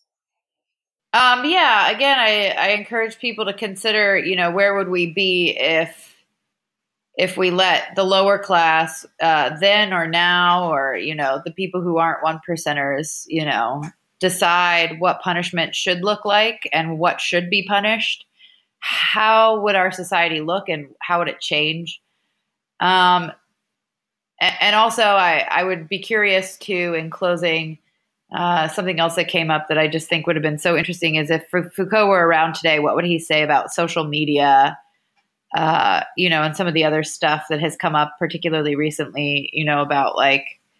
Um, yeah, again, I, I encourage people to consider, you know, where would we be if if we let the lower class uh, then or now, or, you know, the people who aren't one percenters, you know, decide what punishment should look like and what should be punished. How would our society look and how would it change? Um, and, and also, I, I would be curious too, in closing, uh, something else that came up that I just think would have been so interesting is if Foucault were around today, what would he say about social media, uh, you know, and some of the other stuff that has come up particularly recently, you know, about like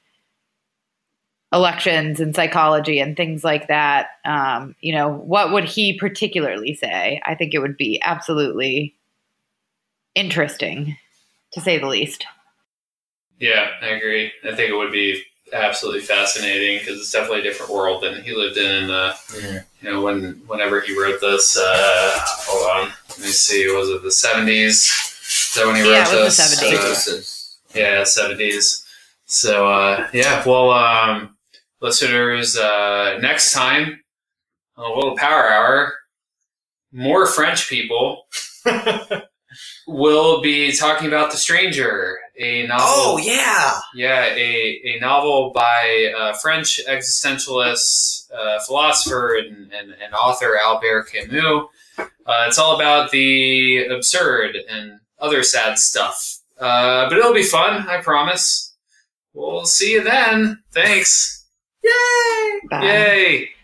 elections and psychology and things like that. Um, you know, what would he particularly say? I think it would be absolutely interesting, to say the least. Yeah, I agree. I think it would be absolutely fascinating because it's definitely a different world than he lived in. in uh, mm-hmm. You know, when whenever he wrote this, uh, hold on, let me see, was it the seventies? Is that when he yeah, wrote it was this? the seventies. Uh, yeah, seventies. So uh, yeah, well, um, listeners, uh, next time, a little power hour, more French people. We'll be talking about The Stranger, a novel. Oh, yeah! Yeah, a, a novel by uh, French existentialist, uh, philosopher, and, and, and author Albert Camus. Uh, it's all about the absurd and other sad stuff. Uh, but it'll be fun, I promise. We'll see you then. Thanks. Yay! Bye. Yay!